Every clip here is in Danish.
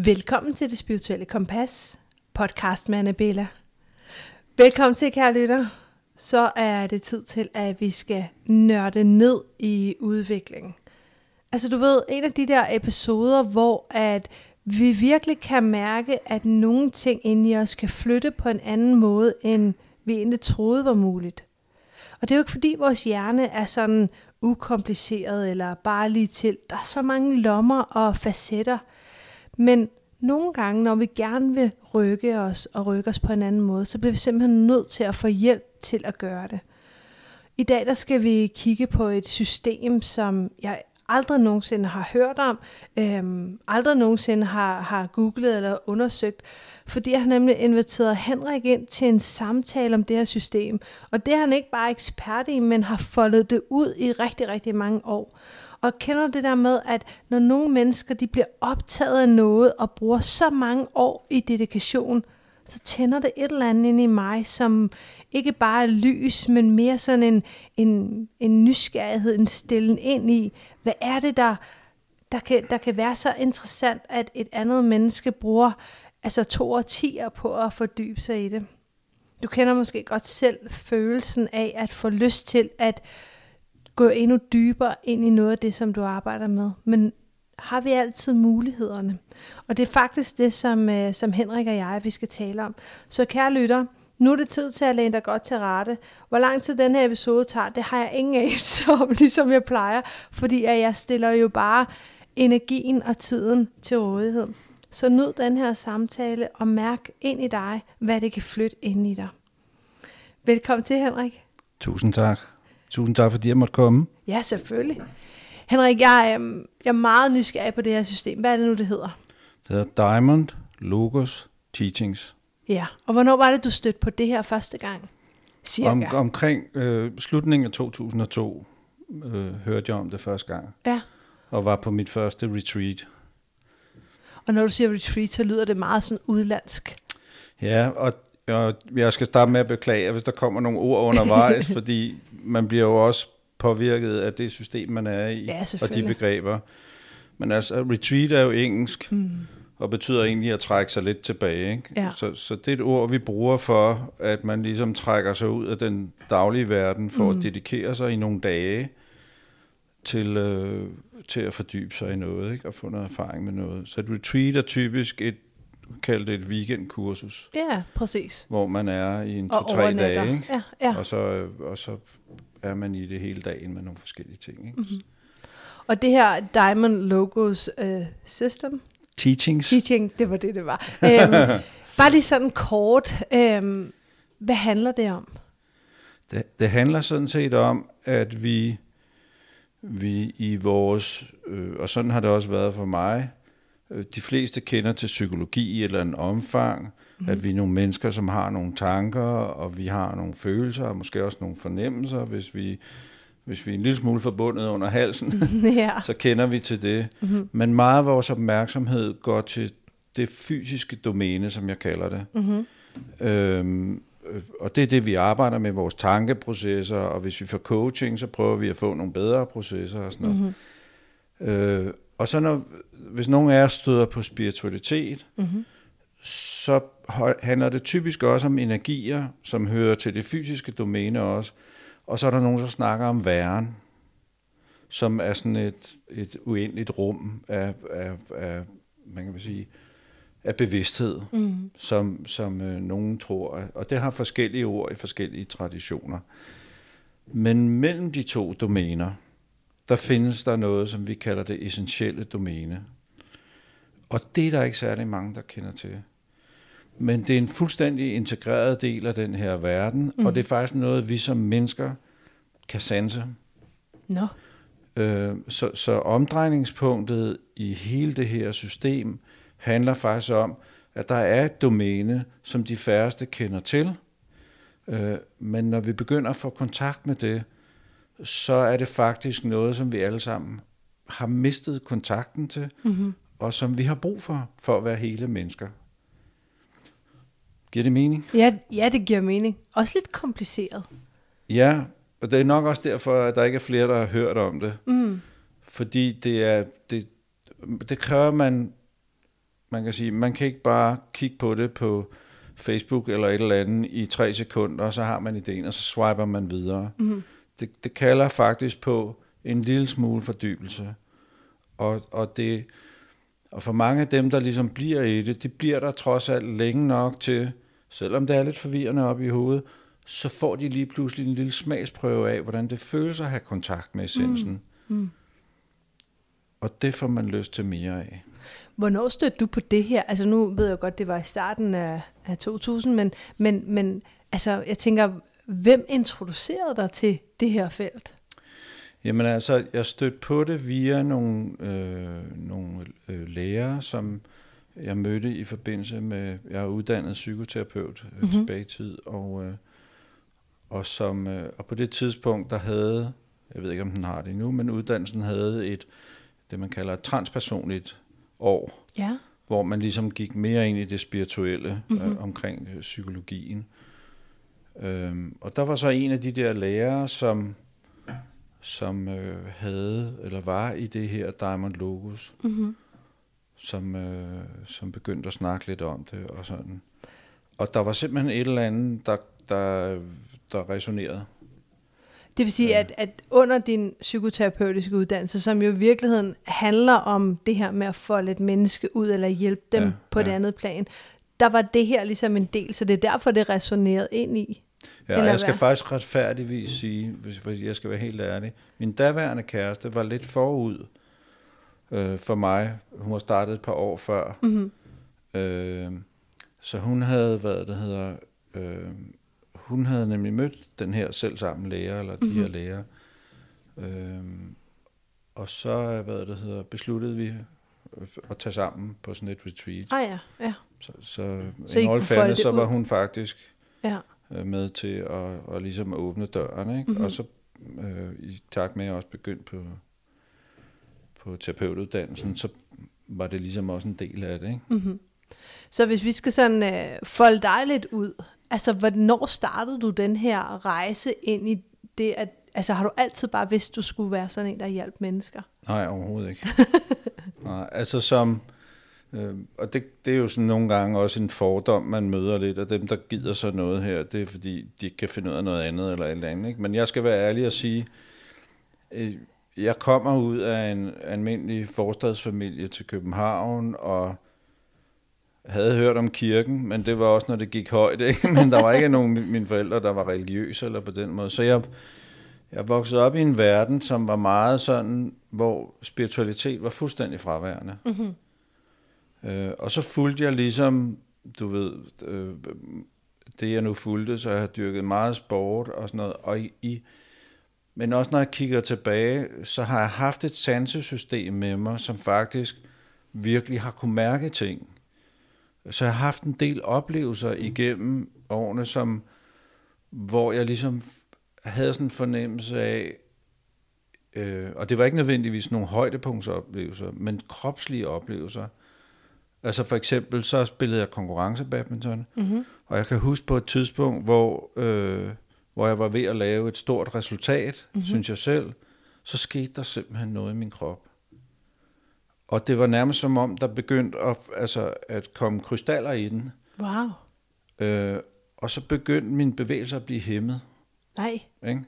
Velkommen til Det Spirituelle Kompas, podcast med Annabella. Velkommen til, kære lytter. Så er det tid til, at vi skal nørde ned i udviklingen. Altså du ved, en af de der episoder, hvor at vi virkelig kan mærke, at nogle ting inde i os kan flytte på en anden måde, end vi egentlig troede var muligt. Og det er jo ikke fordi vores hjerne er sådan ukompliceret eller bare lige til. Der er så mange lommer og facetter. Men nogle gange, når vi gerne vil rykke os og rykke os på en anden måde, så bliver vi simpelthen nødt til at få hjælp til at gøre det. I dag der skal vi kigge på et system, som jeg aldrig nogensinde har hørt om, aldrig nogensinde har googlet eller undersøgt, fordi jeg har nemlig inviteret Henrik ind til en samtale om det her system. Og det er han ikke bare ekspert i, men har foldet det ud i rigtig, rigtig mange år. Og kender det der med, at når nogle mennesker de bliver optaget af noget og bruger så mange år i dedikation, så tænder det et eller andet ind i mig, som ikke bare er lys, men mere sådan en nysgerrighed, en stillen ind i, hvad er det, der kan være så interessant, at et andet menneske bruger altså 2 årtier på at fordybe sig i det. Du kender måske godt selv følelsen af at få lyst til at gå endnu dybere ind i noget af det, som du arbejder med. Men har vi altid mulighederne? Og det er faktisk det, som Henrik og jeg, vi skal tale om. Så kære lytter, nu er det tid til at læne dig godt til rette. Hvor lang tid den her episode tager, det har jeg ingen anelse om, ligesom jeg plejer. Fordi at jeg stiller jo bare energien og tiden til rådighed. Så nyd den her samtale og mærk ind i dig, hvad det kan flytte ind i dig. Velkommen til, Henrik. Tusind tak. Tusind tak, fordi jeg måtte komme. Ja, selvfølgelig. Henrik, jeg er meget nysgerrig på det her system. Hvad er det nu, det hedder? Det hedder Diamond Logos Teachings. Ja, og hvornår var det, du stødte på det her første gang? Cirka. Omkring slutningen af 2002 hørte jeg om det første gang. Ja. Og var på mit første retreat. Og når du siger retreat, så lyder det meget sådan udlandsk. Ja, og jeg skal starte med at beklage, hvis der kommer nogle ord undervejs, fordi man bliver jo også påvirket af det system, man er i, ja, og de begreber. Men altså, retreat er jo engelsk, og betyder egentlig at trække sig lidt tilbage. Ikke? Ja. Så det er et ord, vi bruger for, at man ligesom trækker sig ud af den daglige verden, for at dedikere sig i nogle dage til at fordybe sig i noget, ikke? Og få noget erfaring med noget. Så et retreat er typisk kaldt et weekendkursus. Ja, præcis. Hvor man er i 2-3 dage, ikke? Ja, ja. Og så er man i det hele dagen med nogle forskellige ting. Ikke? Mm-hmm. Og det her Diamond Logos System? Teaching, det var det var. Bare lige sådan kort, hvad handler det om? Det handler sådan set om, at vi i vores, og sådan har det også været for mig, de fleste kender til psykologi i et eller andet omfang, at vi er nogle mennesker, som har nogle tanker, og vi har nogle følelser, og måske også nogle fornemmelser, hvis vi er en lille smule forbundet under halsen, så kender vi til det. Mm-hmm. Men meget af vores opmærksomhed går til det fysiske domæne, som jeg kalder det. Mm-hmm. Og det er det, vi arbejder med, vores tankeprocesser, og hvis vi får coaching, så prøver vi at få nogle bedre processer og sådan noget. Mm-hmm. Og så hvis nogen af jer støder på spiritualitet, så handler det typisk også om energier, som hører til det fysiske domæne også. Og så er der nogen, der snakker om væren, som er sådan et uendeligt rum af man kan sige, af bevidsthed, som nogen tror. Og det har forskellige ord i forskellige traditioner. Men mellem de 2 domæner, der findes der noget, som vi kalder det essentielle domæne. Og det er der ikke særlig mange, der kender til. Men det er en fuldstændig integreret del af den her verden, og det er faktisk noget, vi som mennesker kan sanse. No. Så omdrejningspunktet i hele det her system handler faktisk om, at der er et domæne, som de færreste kender til. Men når vi begynder at få kontakt med det, så er det faktisk noget, som vi alle sammen har mistet kontakten til, og som vi har brug for at være hele mennesker. Giver det mening? Ja, det giver mening. Også lidt kompliceret. Ja, og det er nok også derfor, at der ikke er flere, der har hørt om det. Fordi det kræver, at man man kan sige, man kan ikke bare kigge på det på Facebook eller et eller andet i 3 sekunder, og så har man ideen, og så swiper man videre. Mm. Det kalder faktisk på en lille smule fordybelse. Og for mange af dem, der ligesom bliver i det, de bliver der trods alt længe nok til, selvom det er lidt forvirrende op i hovedet, så får de lige pludselig en lille smagsprøve af, hvordan det føles at have kontakt med essensen. Og det får man lyst til mere af. Hvornår stødte du på det her? Altså nu ved jeg godt, det var i starten af 2000, men altså, jeg tænker, hvem introducerede dig til det her felt? Jamen altså, jeg stødte på det via nogle læger, som jeg mødte i forbindelse med, jeg er uddannet psykoterapeut tilbage i tid, og på det tidspunkt, der havde, jeg ved ikke om den har det endnu, men uddannelsen havde det man kalder et transpersonligt år, hvor man ligesom gik mere ind i det spirituelle omkring psykologien. Og der var så en af de der lærere, som havde, eller var i det her Diamond Logos, som begyndte at snakke lidt om det og sådan. Og der var simpelthen et eller andet, der resonerede. Det vil sige, at under din psykoterapeutiske uddannelse, som jo i virkeligheden handler om det her med at folde et menneske ud, eller hjælpe dem på et andet plan, der var det her ligesom en del, så det er derfor, det resonerede ind i. Ja, jeg skal faktisk retfærdigvis sige, hvis jeg skal være helt ærlig, min daværende kæreste var lidt forud for mig. Hun var startet et par år før. Så hun havde, hun havde nemlig mødt den her selvsamme lærer, eller de her læger. Og så, besluttede vi at tage sammen på sådan et retreat. Så en oldfande, så var hun faktisk med til at ligesom åbne døren, ikke? Og så i takt med at jeg også begyndte på terapeutuddannelsen, så var det ligesom også en del af det, ikke? Så hvis vi skal sådan folde dig lidt ud, altså hvornår startede du den her rejse ind i det, at altså har du altid bare vidst, du skulle være sådan en, der hjalp mennesker? Nej, overhovedet ikke. Nej, altså og det er jo sådan nogle gange også en fordom, man møder lidt, af dem, der gider så noget her, det er fordi, de ikke kan finde ud af noget andet eller et eller andet, ikke? Men jeg skal være ærlig og sige, jeg kommer ud af en almindelig forstadsfamilie til København, og havde hørt om kirken, men det var også, når det gik højt, ikke? Men der var ikke nogen af mine forældre, der var religiøse eller på den måde. Så jeg voksede op i en verden, som var meget sådan, hvor spiritualitet var fuldstændig fraværende. Og så fulgte jeg ligesom, du ved, det jeg nu fulgte, så jeg har dyrket meget sport og sådan noget. Men også når jeg kigger tilbage, så har jeg haft et sansesystem med mig, som faktisk virkelig har kunne mærke ting. Så jeg har haft en del oplevelser igennem årene, hvor jeg ligesom havde sådan en fornemmelse af, og det var ikke nødvendigvis nogle højdepunktsoplevelser, men kropslige oplevelser. Altså for eksempel, så spillede jeg konkurrencebadminton, og jeg kan huske på et tidspunkt, hvor jeg var ved at lave et stort resultat, synes jeg selv, så skete der simpelthen noget i min krop. Og det var nærmest som om, der begyndte at komme krystaller i den. Wow. Og så begyndte min bevægelse at blive hæmmet. Nej. Ikke?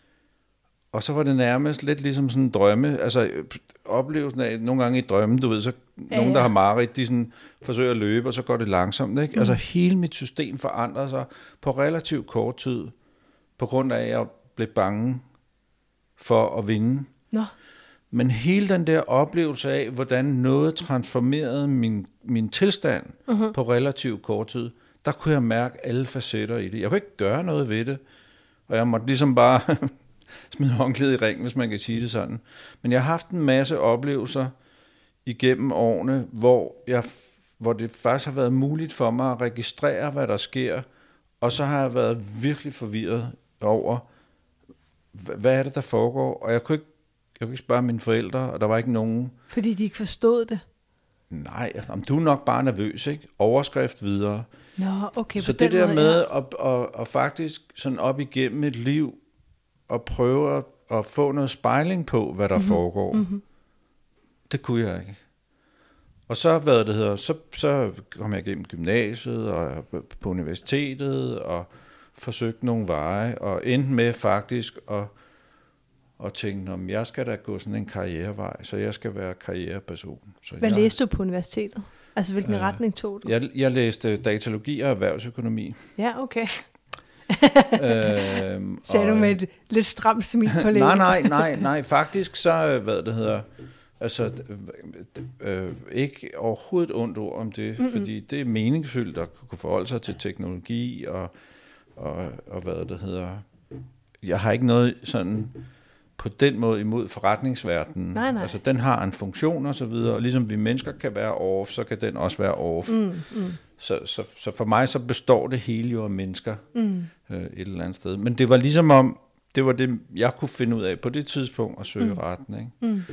Og så var det nærmest lidt ligesom sådan en drømme. Altså oplevelsen af, nogle gange i drømmen, du ved, så nogen, der har mareridt, de sådan forsøger at løbe, og så går det langsomt. Ikke? Altså hele mit system forandrede sig på relativt kort tid, på grund af, at jeg blev bange for at vinde. Nå. Men hele den der oplevelse af, hvordan noget transformerede min tilstand på relativt kort tid, der kunne jeg mærke alle facetter i det. Jeg kunne ikke gøre noget ved det, og jeg måtte ligesom bare smide håndklædet i ringen, hvis man kan sige det sådan. Men jeg har haft en masse oplevelser igennem årene, hvor det faktisk har været muligt for mig at registrere, hvad der sker, og så har jeg været virkelig forvirret over, hvad er det, der foregår, og jeg kunne ikke spørge mine forældre, og der var ikke nogen. Fordi de ikke forstod det? Nej, altså, du er nok bare nervøs, ikke? Overskrift videre. Nå, okay. Så det der med at faktisk sådan op igennem et liv, og prøve at få noget spejling på, hvad der foregår, det kunne jeg ikke. Og så, så kom jeg igennem gymnasiet og på universitetet og forsøgte nogle veje, og endte med faktisk at tænke, om jeg skal da gå sådan en karrierevej, så jeg skal være karriereperson. Hvad læste du på universitetet? Altså, hvilken retning tog du? Jeg læste datalogi og erhvervsøkonomi. Ja, okay. Sagde du med et lidt stramt smil på lægen? Nej, faktisk så, altså, ikke overhovedet ondt ord om det, fordi det er meningsfyldt at kunne forholde sig til teknologi, og jeg har ikke noget sådan på den måde imod forretningsverdenen. Nej. Altså, den har en funktion og så videre, og ligesom vi mennesker kan være off, så kan den også være off. Så for mig så består det hele jo af mennesker et eller andet sted. Men det var ligesom om, det var det, jeg kunne finde ud af på det tidspunkt at søge retten.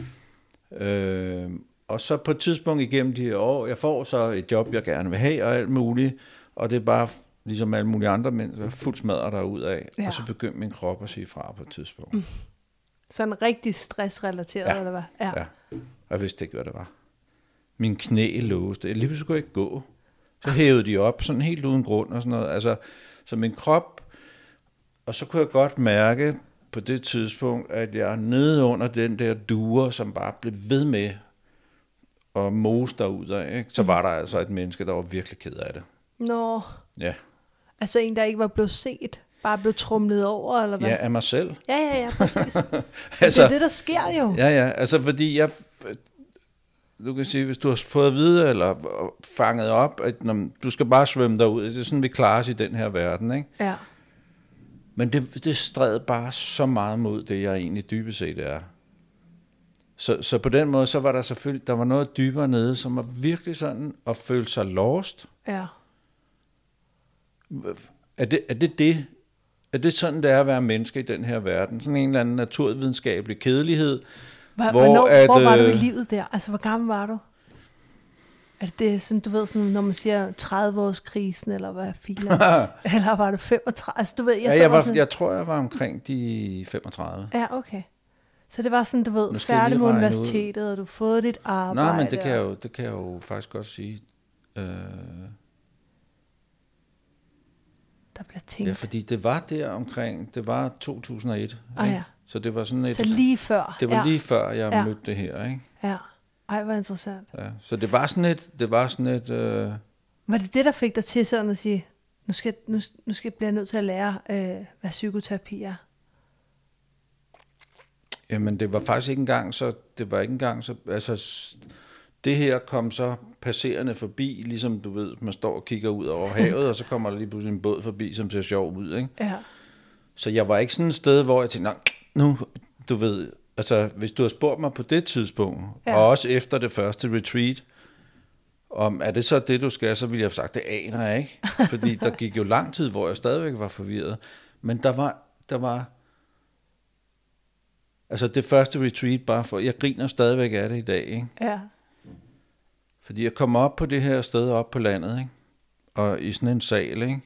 Ikke? Og så på et tidspunkt igennem de her år, jeg får så et job, jeg gerne vil have og alt muligt, og det er bare ligesom alle mulige andre mennesker, fuldt smadret derudad, og så begyndte min krop at sige fra på et tidspunkt. Sådan rigtig stressrelateret, eller hvad? Ja. Jeg vidste ikke, hvad det var. Min knæ låste. Lige pludselig kunne jeg ikke gå. Så hævede de op, sådan helt uden grund og sådan noget. Altså, så min krop, og så kunne jeg godt mærke på det tidspunkt, at jeg nede under den der duer, som bare blev ved med at mose derudad, ikke? Så var der altså et menneske, der var virkelig ked af det. Nå. Ja. Altså en, der ikke var blevet set, bare blev trumlet over, eller hvad? Ja, af mig selv. Ja, præcis. Altså, det er det, der sker jo. Ja, altså fordi du kan sige, hvis du har fået at vide, eller fanget op, at du skal bare svømme derud, det er sådan, vi klarer os i den her verden, ikke? Ja. Men det stræd bare så meget mod det, jeg egentlig dybest set er. Så på den måde, så var der selvfølgelig, der var noget dybere nede, som var virkelig sådan, at føle sig lost. Ja. Er det sådan, det er at være menneske i den her verden? Sådan en eller anden naturvidenskabelig kedelighed. Hvor var du i livet der? Altså, hvor gammel var du? Er det sådan, du ved, sådan, når man siger 30-årskrisen, eller hvad filer? Eller var du 35? Altså, du ved, jeg tror, jeg var omkring de 35. Ja, okay. Så det var sådan, du ved, færdig med universitetet, og du har fået dit arbejde. Nej, men det kan jeg jo faktisk godt sige. Der bliver tænkt. Ja, fordi det var der omkring, det var 2001. Ja. Så det var sådan et... Så lige før. Det var lige før, jeg mødte det her, ikke? Ja. Ej, hvor interessant. Ja. Så det var sådan et... Var det det, der fik dig til sådan at sige, nu skal jeg blive nødt til at lære, hvad psykoterapi er? Jamen, det var faktisk ikke engang så... Altså, det her kom så passerende forbi, ligesom du ved, man står og kigger ud over havet, og så kommer der lige pludselig en båd forbi, som ser sjov ud, ikke? Ja. Så jeg var ikke sådan et sted, hvor jeg tænkte, nu, du ved, altså, hvis du har spurgt mig på det tidspunkt, og også efter det første retreat, om er det så det, du skal, så ville jeg have sagt, det aner jeg ikke. Fordi der gik jo lang tid, hvor jeg stadigvæk var forvirret. Men der var altså det første retreat, bare for, jeg griner stadigvæk af det i dag, ikke? Ja. Fordi jeg kom op på det her sted, op på landet, ikke? Og i sådan en sal, ikke?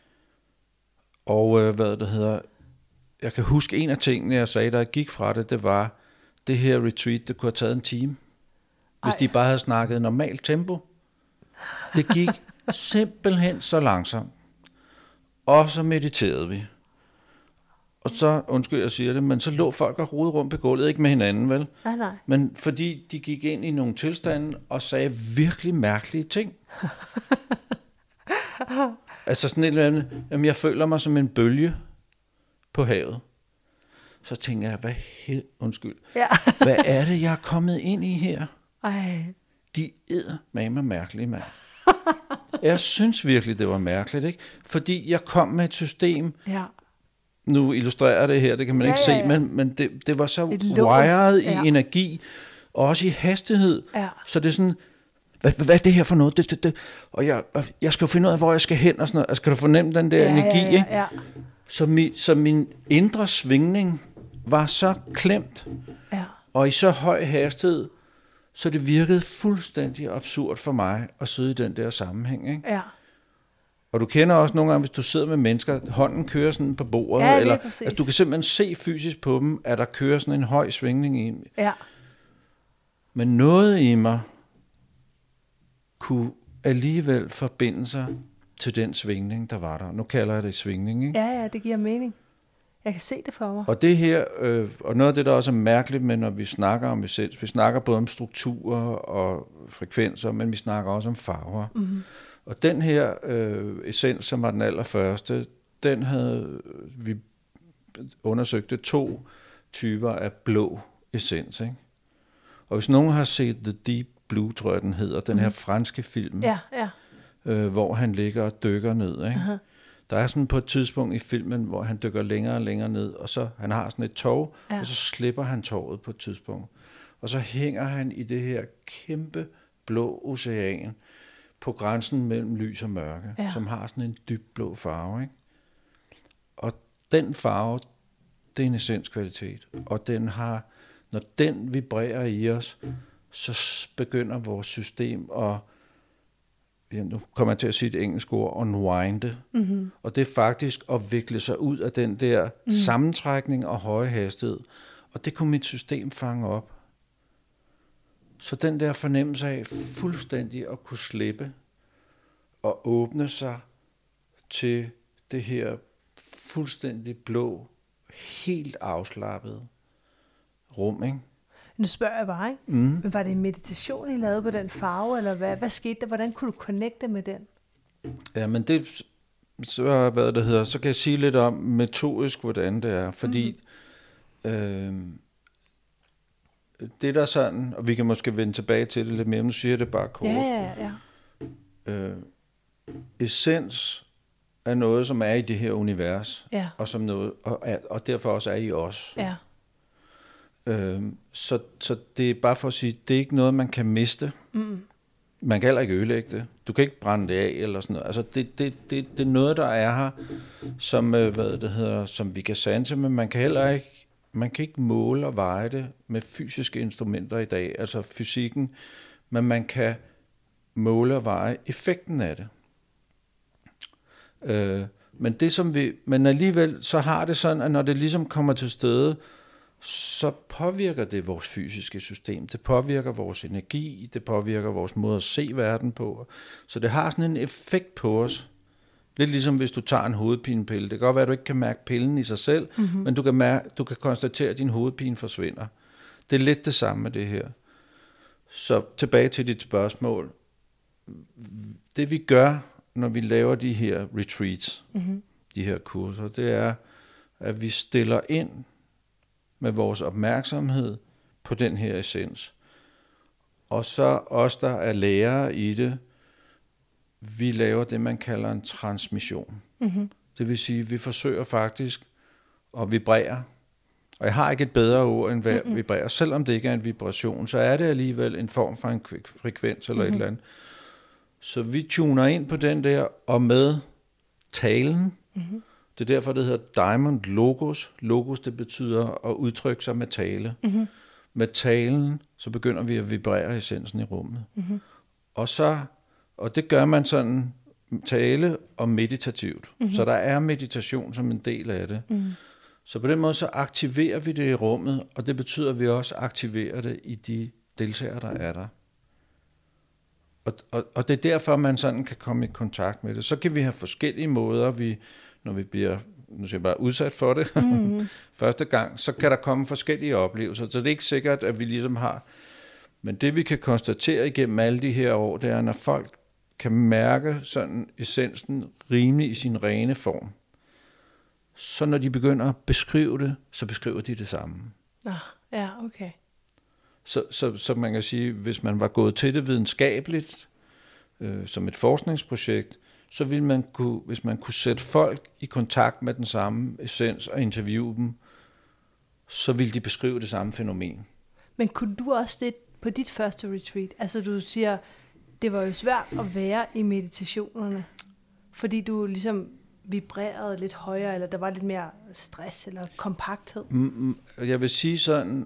Og jeg kan huske en af tingene, jeg sagde, da jeg gik fra det var, det her retreat, det kunne have taget en time. Hvis de bare havde snakket normalt tempo. Det gik simpelthen så langsomt. Og så mediterede vi. Og så, undskyld jeg siger det, men så lå folk og rodede rundt på gulvet, ikke med hinanden, vel? Nej. Men fordi de gik ind i nogle tilstande og sagde virkelig mærkelige ting. Altså sådan et eller andet, jamen jeg føler mig som en bølge på havet. Så tænker jeg, hvad er det, jeg er kommet ind i her? Ej. De eddermame mærkelige, mand. Jeg synes virkelig, det var mærkeligt, ikke? Fordi jeg kom med et system. Ja. Nu illustrerer det her, det kan man ikke se, men det var så wired i energi, og også i hastighed. Ja. Så det er sådan, hvad er det her for noget? Og jeg skal jo finde ud af, hvor jeg skal hen og sådan noget. Altså, kan du fornemme den der energi, ikke? Ja. Så min indre svingning var så klemt, og i så høj hastighed, så det virkede fuldstændig absurd for mig at sidde i den der sammenhæng, ikke? Ja. Og du kender også nogle gange, hvis du sidder med mennesker, hånden kører sådan på bordet, eller altså, du kan simpelthen se fysisk på dem, at der kører sådan en høj svingning i. Ja. Men noget i mig kunne alligevel forbinde sig til den svingning, der var der. Nu kalder jeg det svingning, ikke? Ja, det giver mening. Jeg kan se det for mig. Og det her, og noget af det, der også er mærkeligt med, når vi snakker om essens, vi snakker både om strukturer og frekvenser, men vi snakker også om farver. Mm-hmm. Og den her essens, som var den allerførste, den havde vi undersøgte 2 typer af blå essens, ikke? Og hvis nogen har set The Deep Blue, tror jeg den hedder, den her franske film, hvor han ligger og dykker ned, ikke? Uh-huh. Der er sådan på et tidspunkt i filmen, hvor han dykker længere og længere ned, og så han har sådan et tov, og så slipper han tovet på et tidspunkt. Og så hænger han i det her kæmpe blå ocean på grænsen mellem lys og mørke, som har sådan en dyb blå farve, ikke? Og den farve, det er en essenskvalitet, og den har, når den vibrerer i os, så begynder vores system at, nu kommer jeg til at sige et engelsk ord, unwinde. Mm-hmm. Og det er faktisk at vikle sig ud af den der sammentrækning og høje hastighed. Og det kunne mit system fange op. Så den der fornemmelse af fuldstændig at kunne slippe og åbne sig til det her fuldstændig blå, helt afslappede rum, ikke? Nu spørger jeg bare, ikke? Men var det en meditation, I lavede på den farve, eller hvad skete der? Hvordan kunne du connecte med den? Ja, men det, så, hvad det hedder, så kan jeg sige lidt om metodisk, hvordan det er, fordi det der sådan, og vi kan måske vende tilbage til det lidt mere, nu siger jeg det bare kort. Ja. Essens er noget, som er i det her univers, og som noget, og derfor også er i os. Ja. Så det er bare for at sige, det er ikke noget, man kan miste. Man kan heller ikke ødelægge det. Du kan ikke brænde det af eller sådan noget. Altså det er noget, der er her, som som vi kan sanse, men man kan ikke måle og veje det med fysiske instrumenter i dag, altså fysikken, men man kan måle og veje effekten af det. Men alligevel så har det sådan, at når det ligesom kommer til stede, så påvirker det vores fysiske system. Det påvirker vores energi, det påvirker vores måde at se verden på. Så det har sådan en effekt på os. Lidt ligesom hvis du tager en hovedpinepille. Det kan godt være, at du ikke kan mærke pillen i sig selv, men du kan konstatere, at din hovedpine forsvinder. Det er lidt det samme med det her. Så tilbage til dit spørgsmål. Det vi gør, når vi laver de her retreats, de her kurser, det er, at vi stiller ind med vores opmærksomhed på den her essens. Og så os, der er lærere i det, vi laver det, man kalder en transmission. Mm-hmm. Det vil sige, at vi forsøger faktisk at vibrere. Og jeg har ikke et bedre ord end vibrere. Selvom det ikke er en vibration, så er det alligevel en form for en frekvens eller et eller andet. Så vi tuner ind på den der, og med talen. Mm-hmm. Det er derfor, det hedder Diamond Logos. Logos, det betyder at udtrykke sig med tale. Mm-hmm. Med talen, så begynder vi at vibrere essensen i rummet. Mm-hmm. Og det gør man sådan tale og meditativt. Mm-hmm. Så der er meditation som en del af det. Mm-hmm. Så på den måde, så aktiverer vi det i rummet, og det betyder, at vi også aktiverer det i de deltagere, der er der. Og det er derfor, man sådan kan komme i kontakt med det. Så kan vi have forskellige måder, når vi bliver udsat for det første gang, så kan der komme forskellige oplevelser. Så det er ikke sikkert, at vi ligesom har. Men det vi kan konstatere igennem alle de her år, det er, når folk kan mærke sådan essensen rimelig i sin rene form, så når de begynder at beskrive det, så beskriver de det samme. Ja, okay. Så man kan sige, hvis man var gået til det videnskabeligt, som et forskningsprojekt, så ville man hvis man kunne sætte folk i kontakt med den samme essens og interviewe dem, så ville de beskrive det samme fænomen. Men kunne du også det på dit første retreat? Altså du siger, det var jo svært at være i meditationerne, fordi du ligesom vibrerede lidt højere, eller der var lidt mere stress eller kompakthed. Jeg vil sige sådan,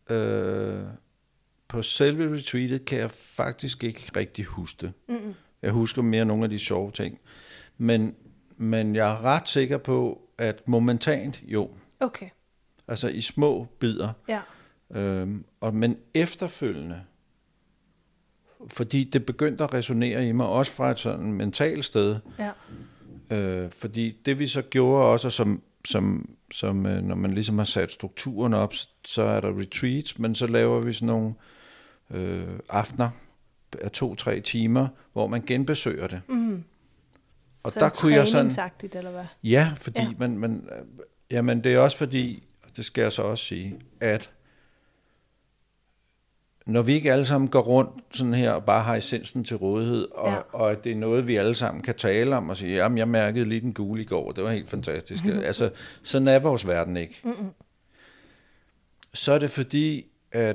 på selve retreatet kan jeg faktisk ikke rigtig huske det. Mm-mm. Jeg husker mere nogle af de sjove ting. Men jeg er ret sikker på, at momentant, jo. Okay. Altså i små bidder. Ja. Men efterfølgende, fordi det begyndte at resonere i mig, også fra et sådan mentalt sted. Ja. Fordi det vi så gjorde også, som når man ligesom har sat strukturen op, så er der retreats, men så laver vi sådan nogle aftener af 2-3 timer, hvor man genbesøger det. Mm. Og så der kunne jeg sådan, eller hvad? Ja, fordi jamen det er også fordi, det skal jeg så også sige, at når vi ikke alle sammen går rundt sådan her og bare har essensen til rådighed, og at det er noget, vi alle sammen kan tale om og sige, jamen jeg mærkede lige den gule i går, det var helt fantastisk. Altså, sådan er vores verden ikke. Mm-mm. Så er det fordi, at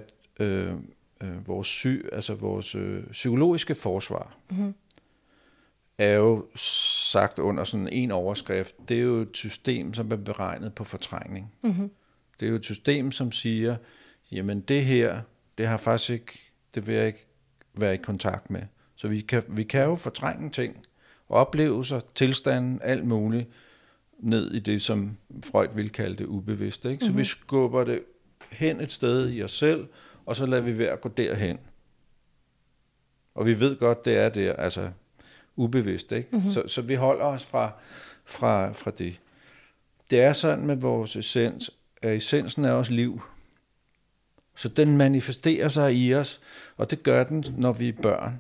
vores psykologiske forsvar er jo sagt under sådan en overskrift, det er jo et system, som er beregnet på fortrængning. Mm-hmm. Det er jo et system, som siger, jamen det her, det har faktisk ikke, det vil jeg ikke være i kontakt med. Så vi kan jo fortrænge ting, oplevelser, tilstanden, alt muligt, ned i det, som Freud ville kalde det ubevidste. Ikke? Så vi skubber det hen et sted i os selv, og så lader vi være at gå derhen. Og vi ved godt, det er der, altså ubevidst. Ikke? Mm-hmm. Så vi holder os fra det. Det er sådan med vores essens, at essensen er også liv. Så den manifesterer sig i os, og det gør den, når vi er børn.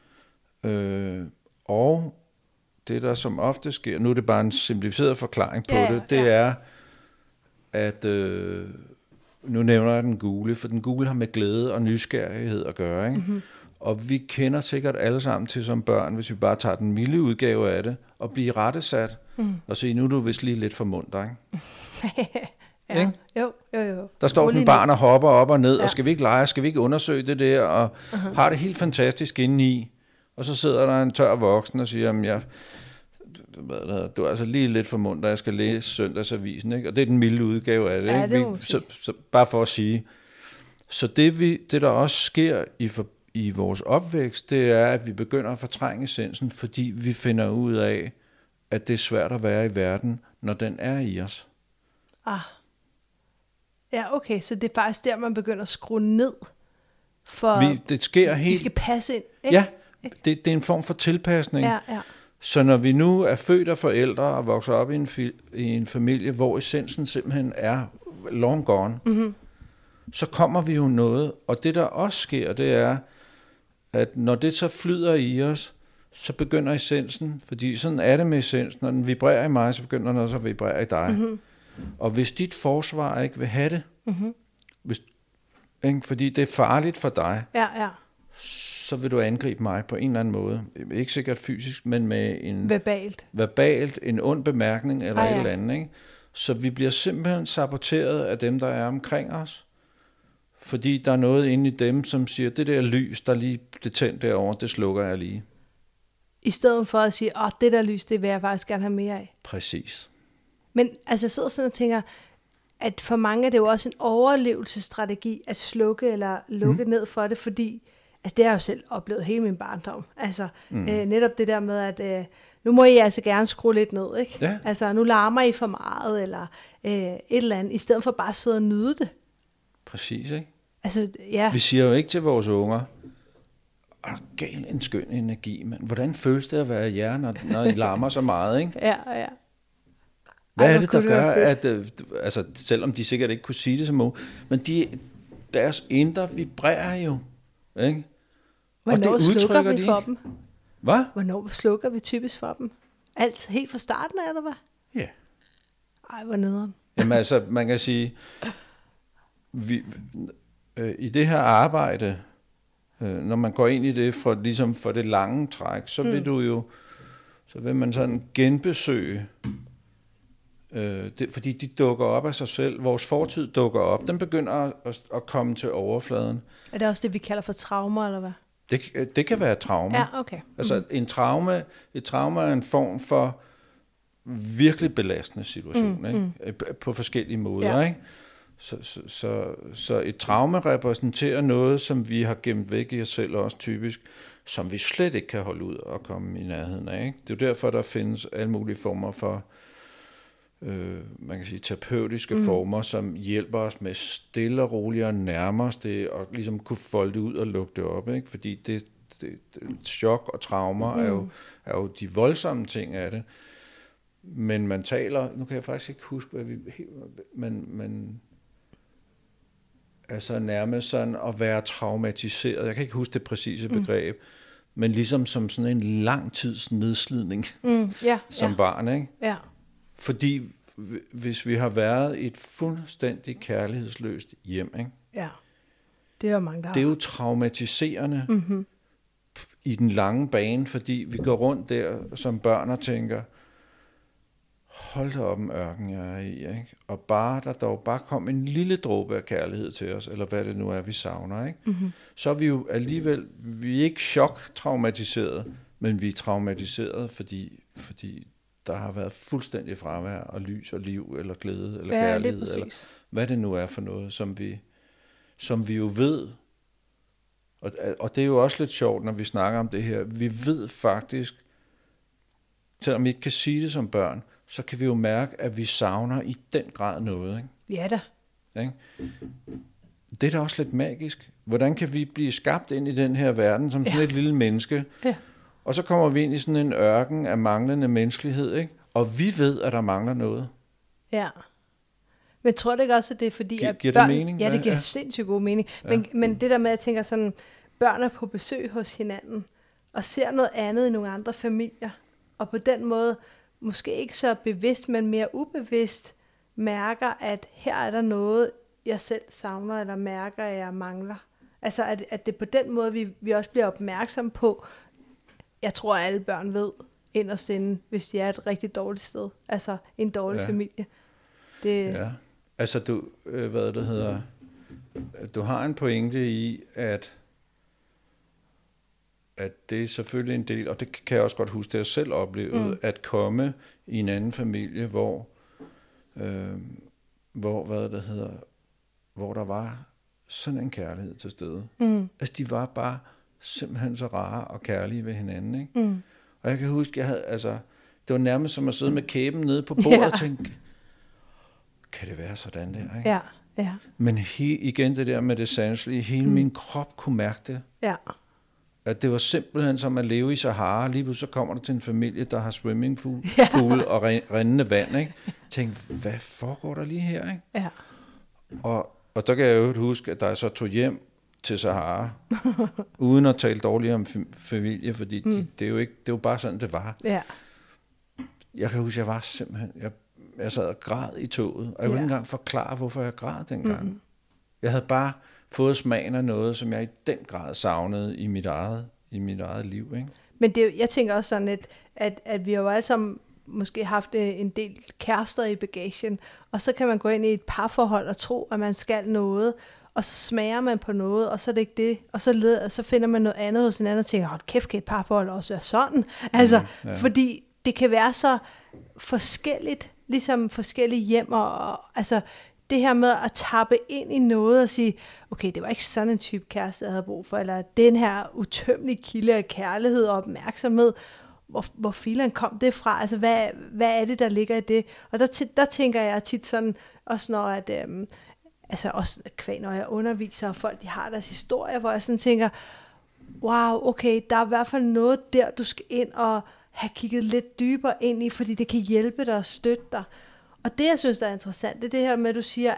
Og det, der som ofte sker, nu er det bare en simplificeret forklaring på det er, at nu nævner jeg den gule, for den gule har med glæde og nysgerrighed at gøre. Ikke? Mm-hmm. Og vi kender sikkert alle sammen til som børn, hvis vi bare tager den milde udgave af det, og blive rettesat, og sige, nu er du vist lige lidt for munter, ikke? Ja. Jo. Der står den barn og hopper op og ned, og skal vi ikke lege, skal vi ikke undersøge det der, og har det helt fantastisk indeni, og så sidder der en tør voksen og siger, jamen du er altså lige lidt for munter, jeg skal læse søndagsavisen, ikke? Og det er den milde udgave af det, ja, ikke? Så bare for at sige, så det der også sker i vores opvækst, det er, at vi begynder at fortrænge essensen, fordi vi finder ud af, at det er svært at være i verden, når den er i os. Ja, okay, så det er faktisk der, man begynder at skrue ned, for det sker helt, vi skal passe ind, ikke? Ja, det er en form for tilpasning. Ja. Så når vi nu er født af forældre og vokser op i en familie, hvor essensen simpelthen er long gone, så kommer vi jo noget, og det der også sker, det er, at når det så flyder i os, så begynder essensen, fordi sådan er det med essensen, når den vibrerer i mig, så begynder den også at vibrere i dig. Mm-hmm. Og hvis dit forsvar ikke vil have det, fordi det er farligt for dig, så vil du angribe mig på en eller anden måde. Ikke sikkert fysisk, men med en verbalt en ond bemærkning eller et eller andet. Ikke? Så vi bliver simpelthen saboteret af dem, der er omkring os. Fordi der er noget inde i dem, som siger, det der lys, der lige blev tændt derovre, det slukker jeg lige. I stedet for at sige, det der lys, det vil jeg faktisk gerne have mere af. Præcis. Men altså, jeg sidder sådan og tænker, at for mange er det jo også en overlevelsesstrategi at slukke eller lukke ned for det, fordi altså, det har jeg jo selv oplevet hele min barndom. Altså, netop det der med, at nu må I altså gerne skrue lidt ned, ikke? Ja. Altså, nu larmer I for meget, eller et eller andet, i stedet for bare at sidde og nyde det. Præcis, ikke? Altså, ja. Vi siger jo ikke til vores unger, gal en skøn energi, men hvordan føles det at være jer, når I larmer så meget, ikke? Ja. Hvad er det, der gør, at altså, selvom de sikkert ikke kunne sige det som unge, men deres indre vibrerer jo, ikke? Hvornår og det slukker vi for dem? Hvad? Hvornår slukker vi typisk for dem? Alt helt fra starten af, eller hvad? Ja. Ej, hvor nederen. Jamen altså, man kan sige, i det her arbejde, når man går ind i det for det lange træk, så vil man sådan genbesøge, fordi de dukker op af sig selv. Vores fortid dukker op. Den begynder at komme til overfladen. Er det også det, vi kalder for traumer, eller hvad? Det kan være et traume. Ja, okay. Altså et trauma er en form for virkelig belastende situation, ikke? På forskellige måder, ikke? Så et traume repræsenterer noget, som vi har gemt væk i os selv også typisk, som vi slet ikke kan holde ud og komme i nærheden af, ikke? Det er jo derfor, der findes alle mulige former for man kan sige terapeutiske former, som hjælper os med stille og roligt at nærme os det, og ligesom kunne folde det ud og lukke det op, ikke? Fordi chok og traumer er jo de voldsomme ting af det. Men man taler, nu kan jeg faktisk ikke huske, hvad man altså nærmest sådan at være traumatiseret. Jeg kan ikke huske det præcise begreb, men ligesom som sådan en lang tids nedslidning som barn, ikke? Ja. Fordi hvis vi har været i et fuldstændig kærlighedsløst hjem, ikke? Ja. Det er jo mange, der det er jo traumatiserende i den lange bane, fordi vi går rundt der som børn og tænker, hold da op en ørken, jeg er i, ikke? Og der dog bare kom en lille dråbe af kærlighed til os, eller hvad det nu er, vi savner, ikke? Så er vi jo alligevel, vi er ikke chok-traumatiseret, men vi er traumatiseret, fordi der har været fuldstændig fravær og lys og liv, eller glæde, eller kærlighed, eller hvad det nu er for noget, som vi jo ved. Og det er jo også lidt sjovt, når vi snakker om det her. Vi ved faktisk, selvom vi ikke kan sige det som børn, så kan vi jo mærke, at vi savner i den grad noget. Ikke? Ja da. Ikke? Det er da også lidt magisk. Hvordan kan vi blive skabt ind i den her verden som sådan et lille menneske? Ja. Og så kommer vi ind i sådan en ørken af manglende menneskelighed, ikke? Og vi ved, at der mangler noget. Ja. Men tror du ikke også, at det er fordi, at giver børn... det mening? Ja, det giver sindssygt god mening. Ja. Men det der med, at jeg tænker sådan, børn er på besøg hos hinanden, og ser noget andet i nogle andre familier, og på den måde, måske ikke så bevidst, men mere ubevidst, mærker, at her er der noget, jeg selv savner, eller mærker, at jeg mangler. Altså, at det på den måde, vi også bliver opmærksom på, jeg tror, at alle børn ved inderst inde, hvis de er et rigtig dårligt sted. Altså, en dårlig familie. Ja, altså du har en pointe i, at det er selvfølgelig en del, og det kan jeg også godt huske, det jeg selv oplevede, at komme i en anden familie, hvor der var sådan en kærlighed til stede. Altså, de var bare simpelthen så rare og kærlige ved hinanden, ikke? Og jeg kan huske, det var nærmest som at sidde med kæben nede på bordet og tænke, kan det være sådan der, ikke? Ja. Men igen det der med det sanselige, hele min krop kunne mærke det. Ja. At det var simpelthen som at leve i Sahara. Lige pludselig så kommer der til en familie, der har swimmingpool og rindende vand, ikke? Tænk, hvad foregår der lige her, ikke? Ja. Og der kan jeg jo huske, at da jeg så tog hjem til Sahara, uden at tale dårligt om familie, fordi det er jo bare sådan, det var. Ja. Jeg kan huske, jeg var simpelthen, jeg sad og græd i toget, og jeg kunne ikke engang forklare, hvorfor jeg græd dengang. Jeg havde bare fået smagen af noget, som jeg i den grad savnede i mit eget liv, ikke? Men jeg tænker også sådan, at vi har jo alle sammen måske haft en del kærester i bagagen, og så kan man gå ind i et parforhold og tro, at man skal noget, og så smager man på noget, og så er det ikke det, og så finder man noget andet hos en anden, og tænker, hold kæft, kan et parforhold også være sådan? Altså, fordi det kan være så forskelligt, ligesom forskellige hjem, og altså, det her med at tappe ind i noget og sige, okay, det var ikke sådan en type kæreste, jeg havde brug for, eller den her utømmelige kilde af kærlighed og opmærksomhed, hvor filen kom det fra, altså hvad er det, der ligger i det? Og der tænker jeg tit sådan, også når at, altså også når jeg underviser, og folk de har deres historie, hvor jeg sådan tænker, wow, okay, der er i hvert fald noget der, du skal ind og have kigget lidt dybere ind i, fordi det kan hjælpe dig og støtte dig. Og det, jeg synes, der er interessant, det er det her med, at du siger,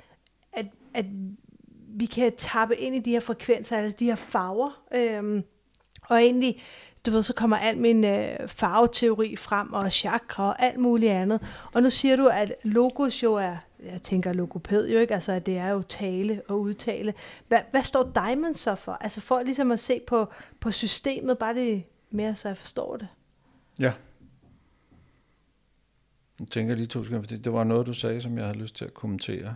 at vi kan tappe ind i de her frekvenser, altså de her farver. Og egentlig, du ved, så kommer al min farveteori frem, og chakra og alt muligt andet. Og nu siger du, at logos jo er, jeg tænker logoped jo ikke, altså at det er jo tale og udtale. Hvad står Diamond så for? Altså for ligesom at se på systemet, bare det mere, så jeg forstår det. Ja. Jeg tænker lige 2 sekunder, fordi det var noget, du sagde, som jeg havde lyst til at kommentere.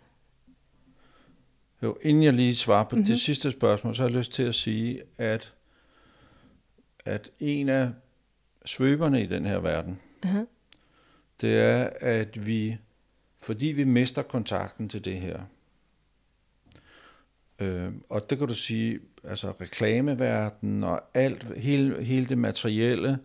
Jo, inden jeg lige svarer på det sidste spørgsmål, så har jeg lyst til at sige, at en af svøberne i den her verden, det er, at fordi vi mister kontakten til det her, og det kan du sige, altså reklameverden og alt, hele det materielle,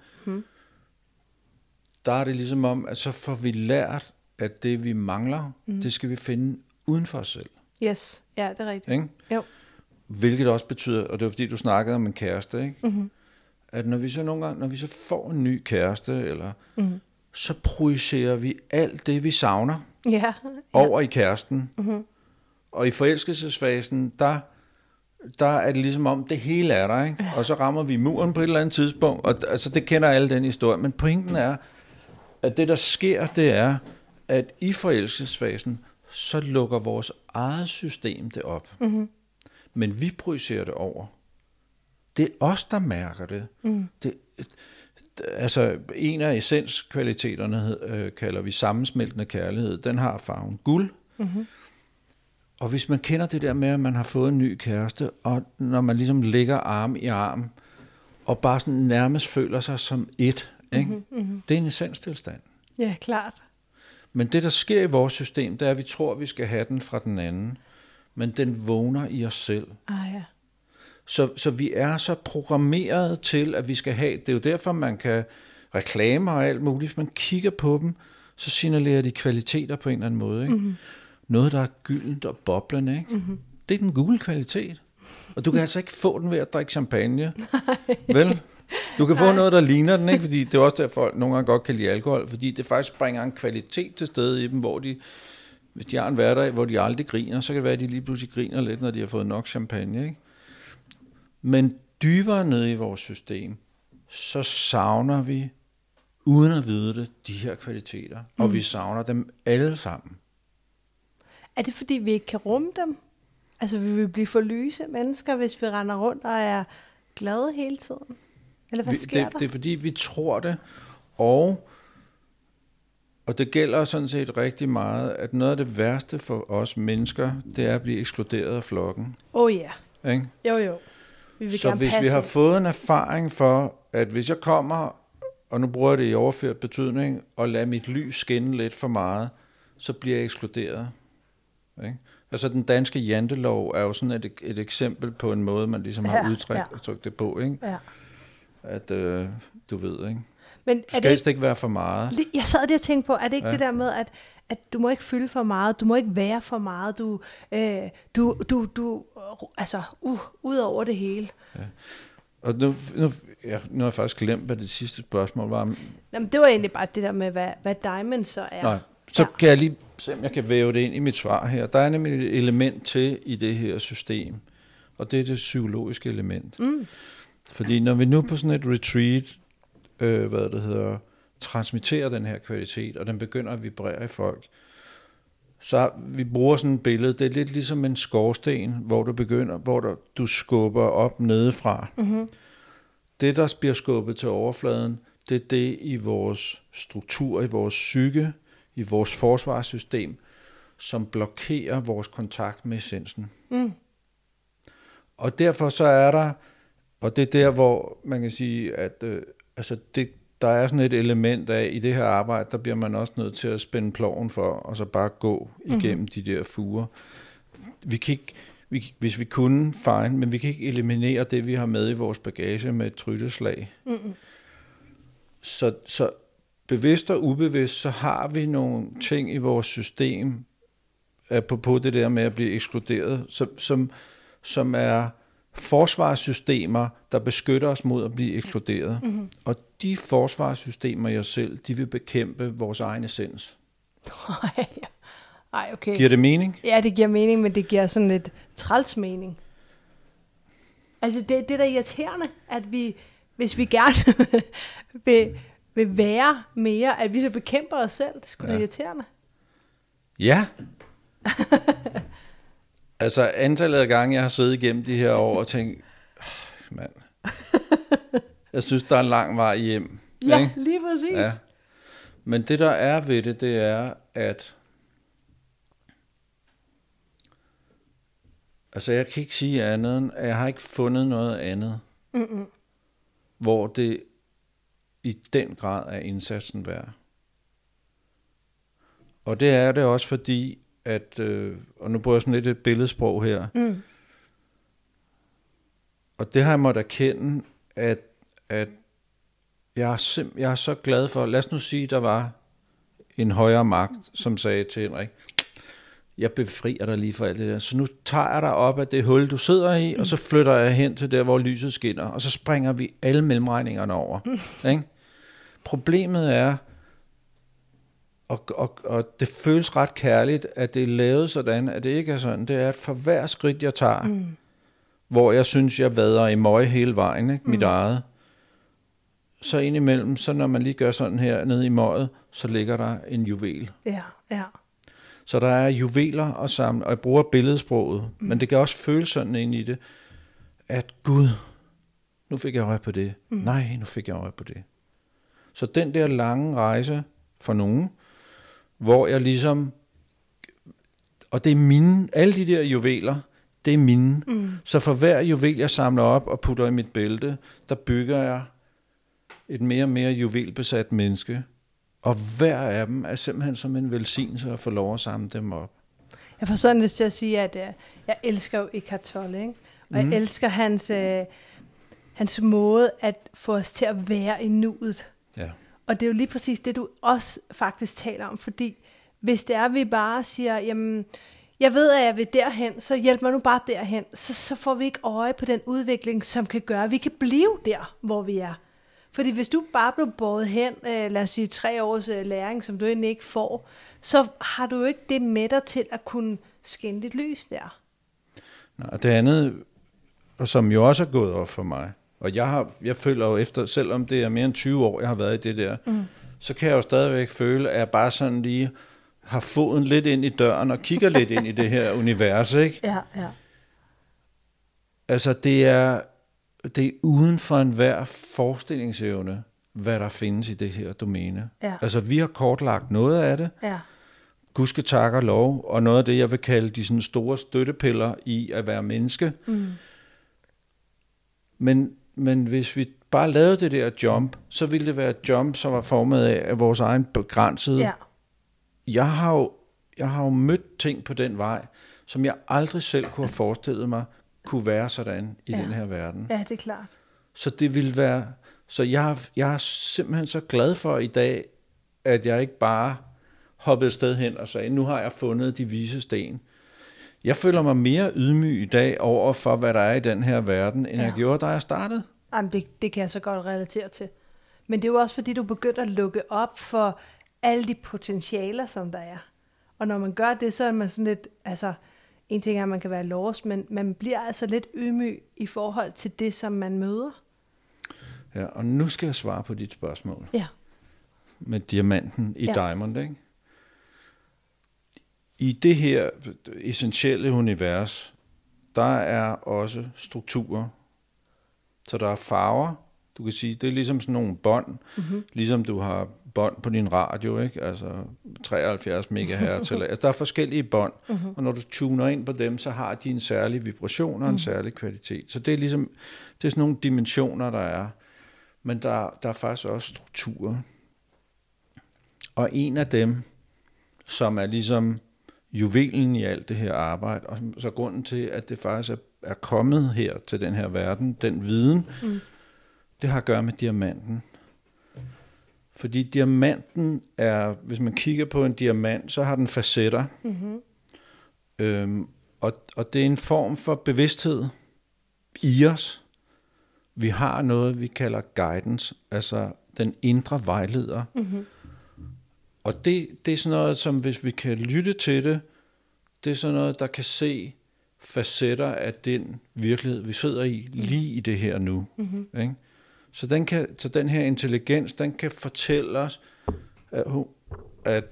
der er det ligesom om, at så får vi lært, at det vi mangler, det skal vi finde uden for os selv. Yes, ja, det er rigtigt. Ikke? Jo. Hvilket også betyder, og det var fordi, du snakkede om en kæreste, ikke? Mm-hmm. At når vi så nogle gange, når vi så får en ny kæreste, eller, så projicerer vi alt det, vi savner, over i kæresten. Mm-hmm. Og i forelskelsesfasen, der er det ligesom om, det hele er der, ikke? Og så rammer vi muren på et eller andet tidspunkt, og altså, det kender alle den historie. Men pointen er, at det, der sker, det er, at i forelskelsesfasen, så lukker vores eget system det op. Mm-hmm. Men vi projicerer det over. Det er os, der mærker det. Mm. Altså, en af essenskvaliteterne kalder vi sammensmeltende kærlighed. Den har farven guld. Mm-hmm. Og hvis man kender det der med, at man har fået en ny kæreste, og når man ligesom ligger arm i arm, og bare sådan nærmest føler sig som et, ikke? Mm-hmm. Det er en essenstilstand. Ja, klart. Men det, der sker i vores system, det er, at vi tror, at vi skal have den fra den anden. Men den vågner i os selv. Ja. Så vi er så programmeret til, at vi skal have. Det er jo derfor, man kan reklamer og alt muligt. Hvis man kigger på dem, så signalerer de kvaliteter på en eller anden måde. Ikke? Mm-hmm. Noget, der er gyldent og boblende. Ikke? Mm-hmm. Det er den gule kvalitet. Og du kan altså ikke få den ved at drikke champagne. Vel? Du kan få noget, der ligner den, ikke? Fordi det er også derfor, folk nogle gange godt kan lide alkohol, fordi det faktisk bringer en kvalitet til stede i dem, hvor hvis de har en hverdag, hvor de aldrig griner, så kan det være, at de lige pludselig griner lidt, når de har fået nok champagne. Ikke? Men dybere nede i vores system, så savner vi, uden at vide det, de her kvaliteter. Og vi savner dem alle sammen. Er det fordi, vi ikke kan rumme dem? Altså, vi vil blive for lyse mennesker, hvis vi render rundt og er glade hele tiden? Eller hvad sker der? Det er fordi, vi tror det, og det gælder sådan set rigtig meget, at noget af det værste for os mennesker, det er at blive ekskluderet af flokken. Ja. Ikke? Jo. Vi vil så hvis vi har fået en erfaring for, at hvis jeg kommer, og nu bruger jeg det i overført betydning, og lader mit lys skinne lidt for meget, så bliver jeg ekskluderet. Ikke? Altså den danske jantelov er jo sådan et eksempel på en måde, man ligesom har udtrykt det på. Ikke? Ja. At du ved, ikke? Men du skal helst ikke være for meget. Jeg sad der og tænkte på, er det ikke det der med, at du må ikke fylde for meget, du må ikke være for meget, du altså ud over det hele. Ja. Og nu har jeg faktisk glemt, hvad det sidste spørgsmål var. Jamen, det var egentlig bare det der med, hvad diamond så er. Nej, så kan jeg lige se, om jeg kan væve det ind i mit svar her. Der er nemlig et element til i det her system, og det er det psykologiske element. Mm. Fordi når vi nu på sådan et retreat, transmitterer den her kvalitet, og den begynder at vibrere i folk, så vi bruger sådan et billede, det er lidt ligesom en skorsten, hvor du skubber op nedefra. Mm-hmm. Det, der bliver skubbet til overfladen, det er det i vores struktur, i vores psyke, i vores forsvarssystem, som blokerer vores kontakt med essensen. Mm. Og derfor så er der, og det er der, hvor man kan sige, at der er sådan et element af, i det her arbejde, der bliver man også nødt til at spænde ploven for, og så bare gå igennem de der fuger. Vi kan ikke, hvis vi kunne, fine, men vi kan ikke eliminere det, vi har med i vores bagage med et trylleslag. Mm-hmm. Så bevidst og ubevidst, så har vi nogle ting i vores system, på det der med at blive ekskluderet, som er forsvarssystemer, der beskytter os mod at blive ekskluderet. Mm-hmm. Og de forsvarssystemer i os selv, de vil bekæmpe vores egen essens. Ej, okay. Giver det mening? Ja, det giver mening, men det giver sådan lidt træls mening. Altså, det er da irriterende, at vi, hvis vi gerne vil være mere, at vi så bekæmper os selv. Det er sgu da irriterende. Ja. Altså, antallet af gange, jeg har siddet igennem de her år og tænkt, mand, jeg synes, der er en lang vej hjem. Ja, ikke? Lige præcis. Ja. Men det, der er ved det, det er, at altså, jeg kan ikke sige andet, end at jeg har ikke fundet noget andet, hvor det i den grad er indsatsen værd. Og det er det også fordi, at, og nu bruger jeg sådan lidt et billedsprog her, og det har jeg måttet erkende, at jeg er så glad for, lad os nu sige, der var en højere magt, som sagde til Henrik, jeg befrier dig lige for alt det der. Så nu tager jeg dig op af det hul, du sidder i, og så flytter jeg hen til der, hvor lyset skinner, og så springer vi alle mellemregningerne over. Ikke? Problemet er, og det føles ret kærligt, at det er lavet sådan, at det ikke er sådan. Det er, at for hver skridt, jeg tager, hvor jeg synes, jeg vader i møg hele vejen, ikke? Mit eget, så indimellem, så når man lige gør sådan her nede i møget, så ligger der en juvel. Ja, ja. Så der er juveler at samle, og jeg bruger billedsproget, men det kan også føles sådan ind i det, at Gud, nu fik jeg øje på det. Nej, nu fik jeg øje på det. Så den der lange rejse for nogen, hvor jeg ligesom, og det er mine, alle de der juveler, det er mine. Så for hver juvel, jeg samler op og putter i mit bælte, der bygger jeg et mere og mere juvelbesat menneske. Og hver af dem er simpelthen som en velsignelse at få lov at samle dem op. Jeg får sådan lyst til at sige, at jeg elsker jo Eckhart Tolle, ikke? Og jeg elsker hans måde at få os til at være i nuet. Ja. Og det er jo lige præcis det, du også faktisk taler om, fordi hvis det er, at vi bare siger, jamen, jeg ved, at jeg vil derhen, så hjælp mig nu bare derhen, så får vi ikke øje på den udvikling, som kan gøre, at vi kan blive der, hvor vi er. Fordi hvis du bare blev båret hen, lad os sige 3 års læring, som du egentlig ikke får, så har du jo ikke det med dig til at kunne skinne dit lys der. Nå, det andet, og som jo også er gået op for mig, og jeg føler jo efter, selvom det er mere end 20 år, jeg har været i det der, så kan jeg jo stadigvæk føle, at jeg bare sådan lige har foden lidt ind i døren og kigger lidt ind i det her univers, ikke? Ja, ja. Altså, det er uden for enhver forestillingsevne, hvad der findes i det her domæne. Ja. Altså, vi har kortlagt noget af det. Ja. Gud skal takke og lov, og noget af det, jeg vil kalde de sådan store støttepiller i at være menneske. Men hvis vi bare lavede det der jump, så ville det være et jump, som var formet af vores egen begrænsede. Ja. Jeg har jo mødt ting på den vej, som jeg aldrig selv kunne have forestillet mig, kunne være sådan i den her verden. Ja, det er klart. Så det vil være, så jeg er simpelthen så glad for i dag, at jeg ikke bare hoppede et sted hen og sagde, nu har jeg fundet de vise sten. Jeg føler mig mere ydmyg i dag over for, hvad der er i den her verden, end jeg gjorde, da jeg startede. Jamen, det kan jeg så godt relatere til. Men det er jo også, fordi du begynder at lukke op for alle de potentialer, som der er. Og når man gør det, så er man sådan lidt, altså, en ting er, at man kan være lost, men man bliver altså lidt ydmyg i forhold til det, som man møder. Ja, og nu skal jeg svare på dit spørgsmål. Ja. Med diamanten i Diamond, ikke? I det her essentielle univers, der er også strukturer. Så der er farver. Du kan sige, det er ligesom sådan nogle bånd, ligesom du har bånd på din radio, ikke? Altså 73 megahertz. Altså, der er forskellige bånd, og når du tuner ind på dem, så har de en særlig vibration og en særlig kvalitet. Så det er ligesom, det er sådan nogle dimensioner, der er. Men der er faktisk også strukturer. Og en af dem, som er ligesom juvelen i alt det her arbejde, og så grunden til, at det faktisk er kommet her til den her verden, den viden, det har at gøre med diamanten. Fordi diamanten er, hvis man kigger på en diamant, så har den facetter. Og det er en form for bevidsthed i os. Vi har noget, vi kalder guidance, altså den indre vejleder. Og det er sådan noget, som hvis vi kan lytte til det, det er sådan noget, der kan se facetter af den virkelighed, vi sidder i, lige i det her nu. Ikke? Så den her intelligens, den kan fortælle os, at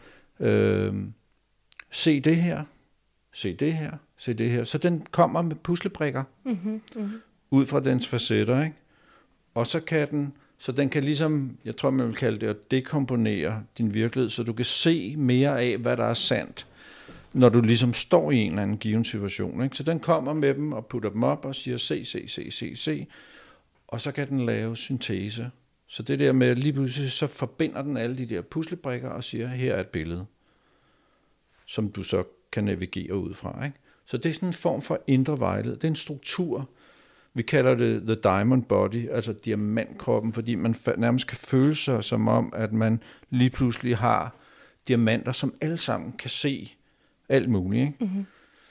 se det her, se det her, se det her. Så den kommer med puslebrikker ud fra dens facetter, ikke? Og så den kan ligesom, jeg tror man vil kalde det, at dekomponere din virkelighed, så du kan se mere af, hvad der er sandt, når du ligesom står i en eller anden given situation, ikke? Så den kommer med dem og putter dem op og siger, se. Og så kan den lave syntese. Så det der med, lige pludselig, så forbinder den alle de der puslebrikker og siger, her er et billede, som du så kan navigere ud fra, ikke? Så det er sådan en form for indre vejled. Det er en struktur. Vi kalder det the diamond body, altså diamantkroppen, fordi man nærmest kan føle sig som om, at man lige pludselig har diamanter, som alle sammen kan se, alt muligt. Ikke? Mm-hmm.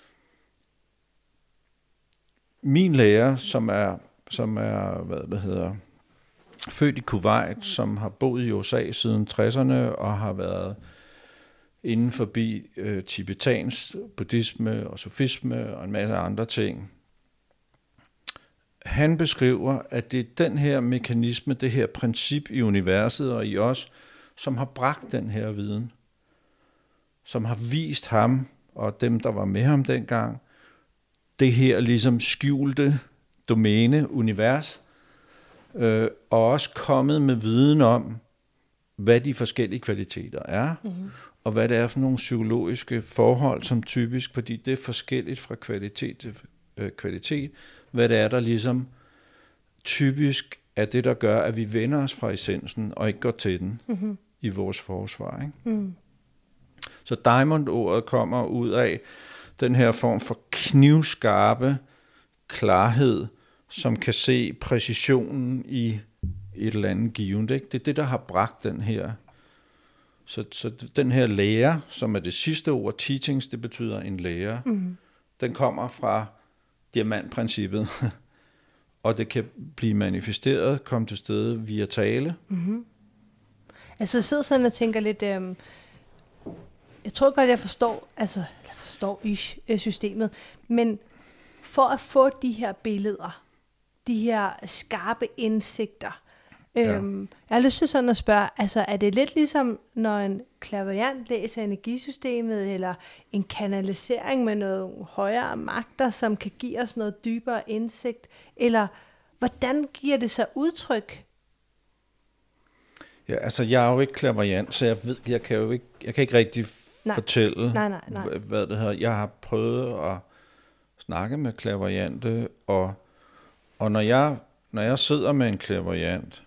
Min lærer, som er født i Kuwait, som har boet i USA siden 60'erne og har været inden forbi tibetansk buddhisme og sufisme og en masse andre ting. Han beskriver, at det er den her mekanisme, det her princip i universet og i os, som har bragt den her viden, som har vist ham og dem, der var med ham dengang, det her ligesom skjulte domæne, univers, og også kommet med viden om, hvad de forskellige kvaliteter er, og hvad det er for nogle psykologiske forhold, som typisk, fordi det er forskelligt fra kvalitet til kvalitet, hvad det er, der ligesom typisk er det, der gør, at vi vender os fra essensen, og ikke går til den i vores forsvar. Ikke? Mm. Så diamond-ordet kommer ud af den her form for knivskarpe klarhed, som kan se præcisionen i et eller andet givet. Ikke? Det er det, der har bragt den her. Så den her lære, som er det sidste ord, teachings, det betyder en lære, den kommer fra diamantprincippet, og det kan blive manifesteret, komme til stede via tale. Mm-hmm. Altså jeg sidder sådan og tænker lidt, jeg tror godt, jeg forstår systemet, men for at få de her billeder, de her skarpe indsigter, jeg har lyst til sådan at spørge, altså er det lidt ligesom, når en clairvoyant læser energisystemet, eller en kanalisering med noget højere magter, som kan give os noget dybere indsigt, eller hvordan giver det sig udtryk? Ja, altså jeg er jo ikke clairvoyant, så jeg kan ikke rigtig fortælle, hvad det hedder. Jeg har prøvet at snakke med clairvoyante, og når jeg sidder med en clairvoyant,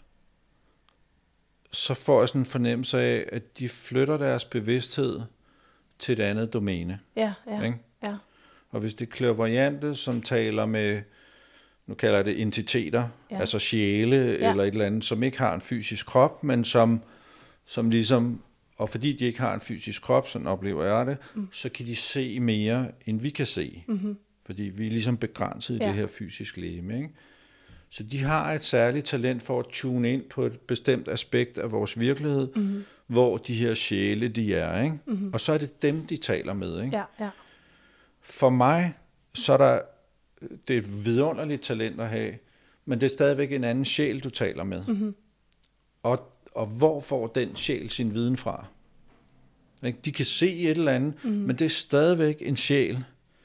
så får jeg sådan en fornemmelse af, at de flytter deres bevidsthed til et andet domæne. Ja. Og hvis det er clairvoyante, som taler med, nu kalder jeg det entiteter, altså sjæle eller et eller andet, som ikke har en fysisk krop, men som ligesom, og fordi de ikke har en fysisk krop, sådan oplever jeg det, så kan de se mere, end vi kan se. Mm-hmm. Fordi vi er ligesom begrænset i det her fysiske legeme, ikke? Så de har et særligt talent for at tune ind på et bestemt aspekt af vores virkelighed, hvor de her sjæle, de er, ikke? Mm-hmm. Og så er det dem, de taler med, ikke? Ja. For mig, så er det er et vidunderligt talent at have, men det er stadigvæk en anden sjæl, du taler med. Mm-hmm. Og hvor får den sjæl sin viden fra? De kan se et eller andet, men det er stadigvæk en sjæl.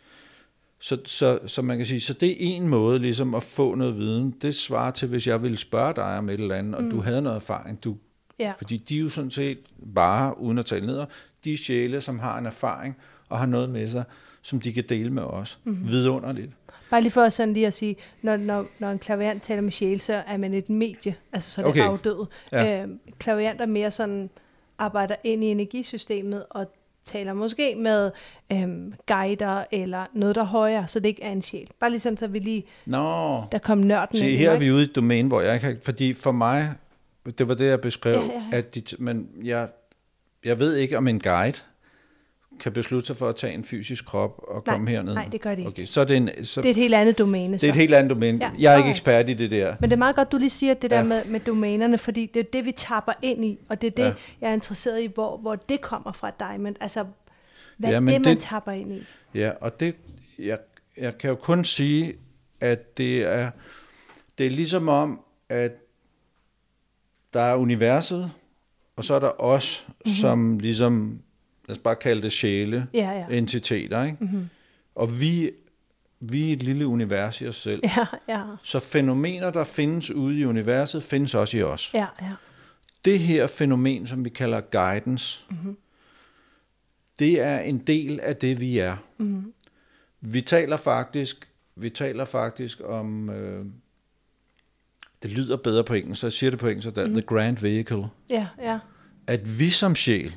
Så man kan sige, så det er en måde ligesom at få noget viden. Det svarer til, hvis jeg ville spørge dig om et eller andet, og du havde noget erfaring. Fordi de er jo sådan set bare, uden at tale ned, de sjæle, som har en erfaring og har noget med sig, som de kan dele med os. Vidunderligt. Bare lige for sådan lige at sige, når en clairvoyant taler med sjæle, så er man et medie, altså så er det afdøde. Ja. Clairvoyant er mere sådan, arbejder ind i energisystemet og taler måske med guider eller noget, der højere, så det ikke er en sjæl. Bare lige sådan, så vi lige, der kom nørden ind. Her er vi ude i et domæne, hvor jeg kan, fordi for mig, det var det, jeg beskrev, at men jeg ved ikke, om en guide kan beslutte sig for at tage en fysisk krop og komme herned. Nej, det gør det ikke. Okay, så det er et helt andet domæne. Det er et helt andet domæne. Jeg er ikke ekspert i det der. Men det er meget godt, du lige siger det der med domænerne, fordi det er det, vi tapper ind i, og det er det, jeg er interesseret i, hvor det kommer fra Diamond. Altså, hvad det, man tapper ind i. Ja, og det, jeg kan jo kun sige, at det er ligesom om, at der er universet, og så er der os, som ligesom, lad os bare kalde det sjæle, entiteter, ikke? Mm-hmm. Og vi er et lille univers i os selv. Ja. Så fænomener, der findes ude i universet, findes også i os. Ja. Det her fænomen, som vi kalder guidance, det er en del af det, vi er. Mm-hmm. Vi taler faktisk om, det lyder bedre på engelsk, så jeg siger det på engelsk, the grand vehicle. Ja. At vi som sjæl,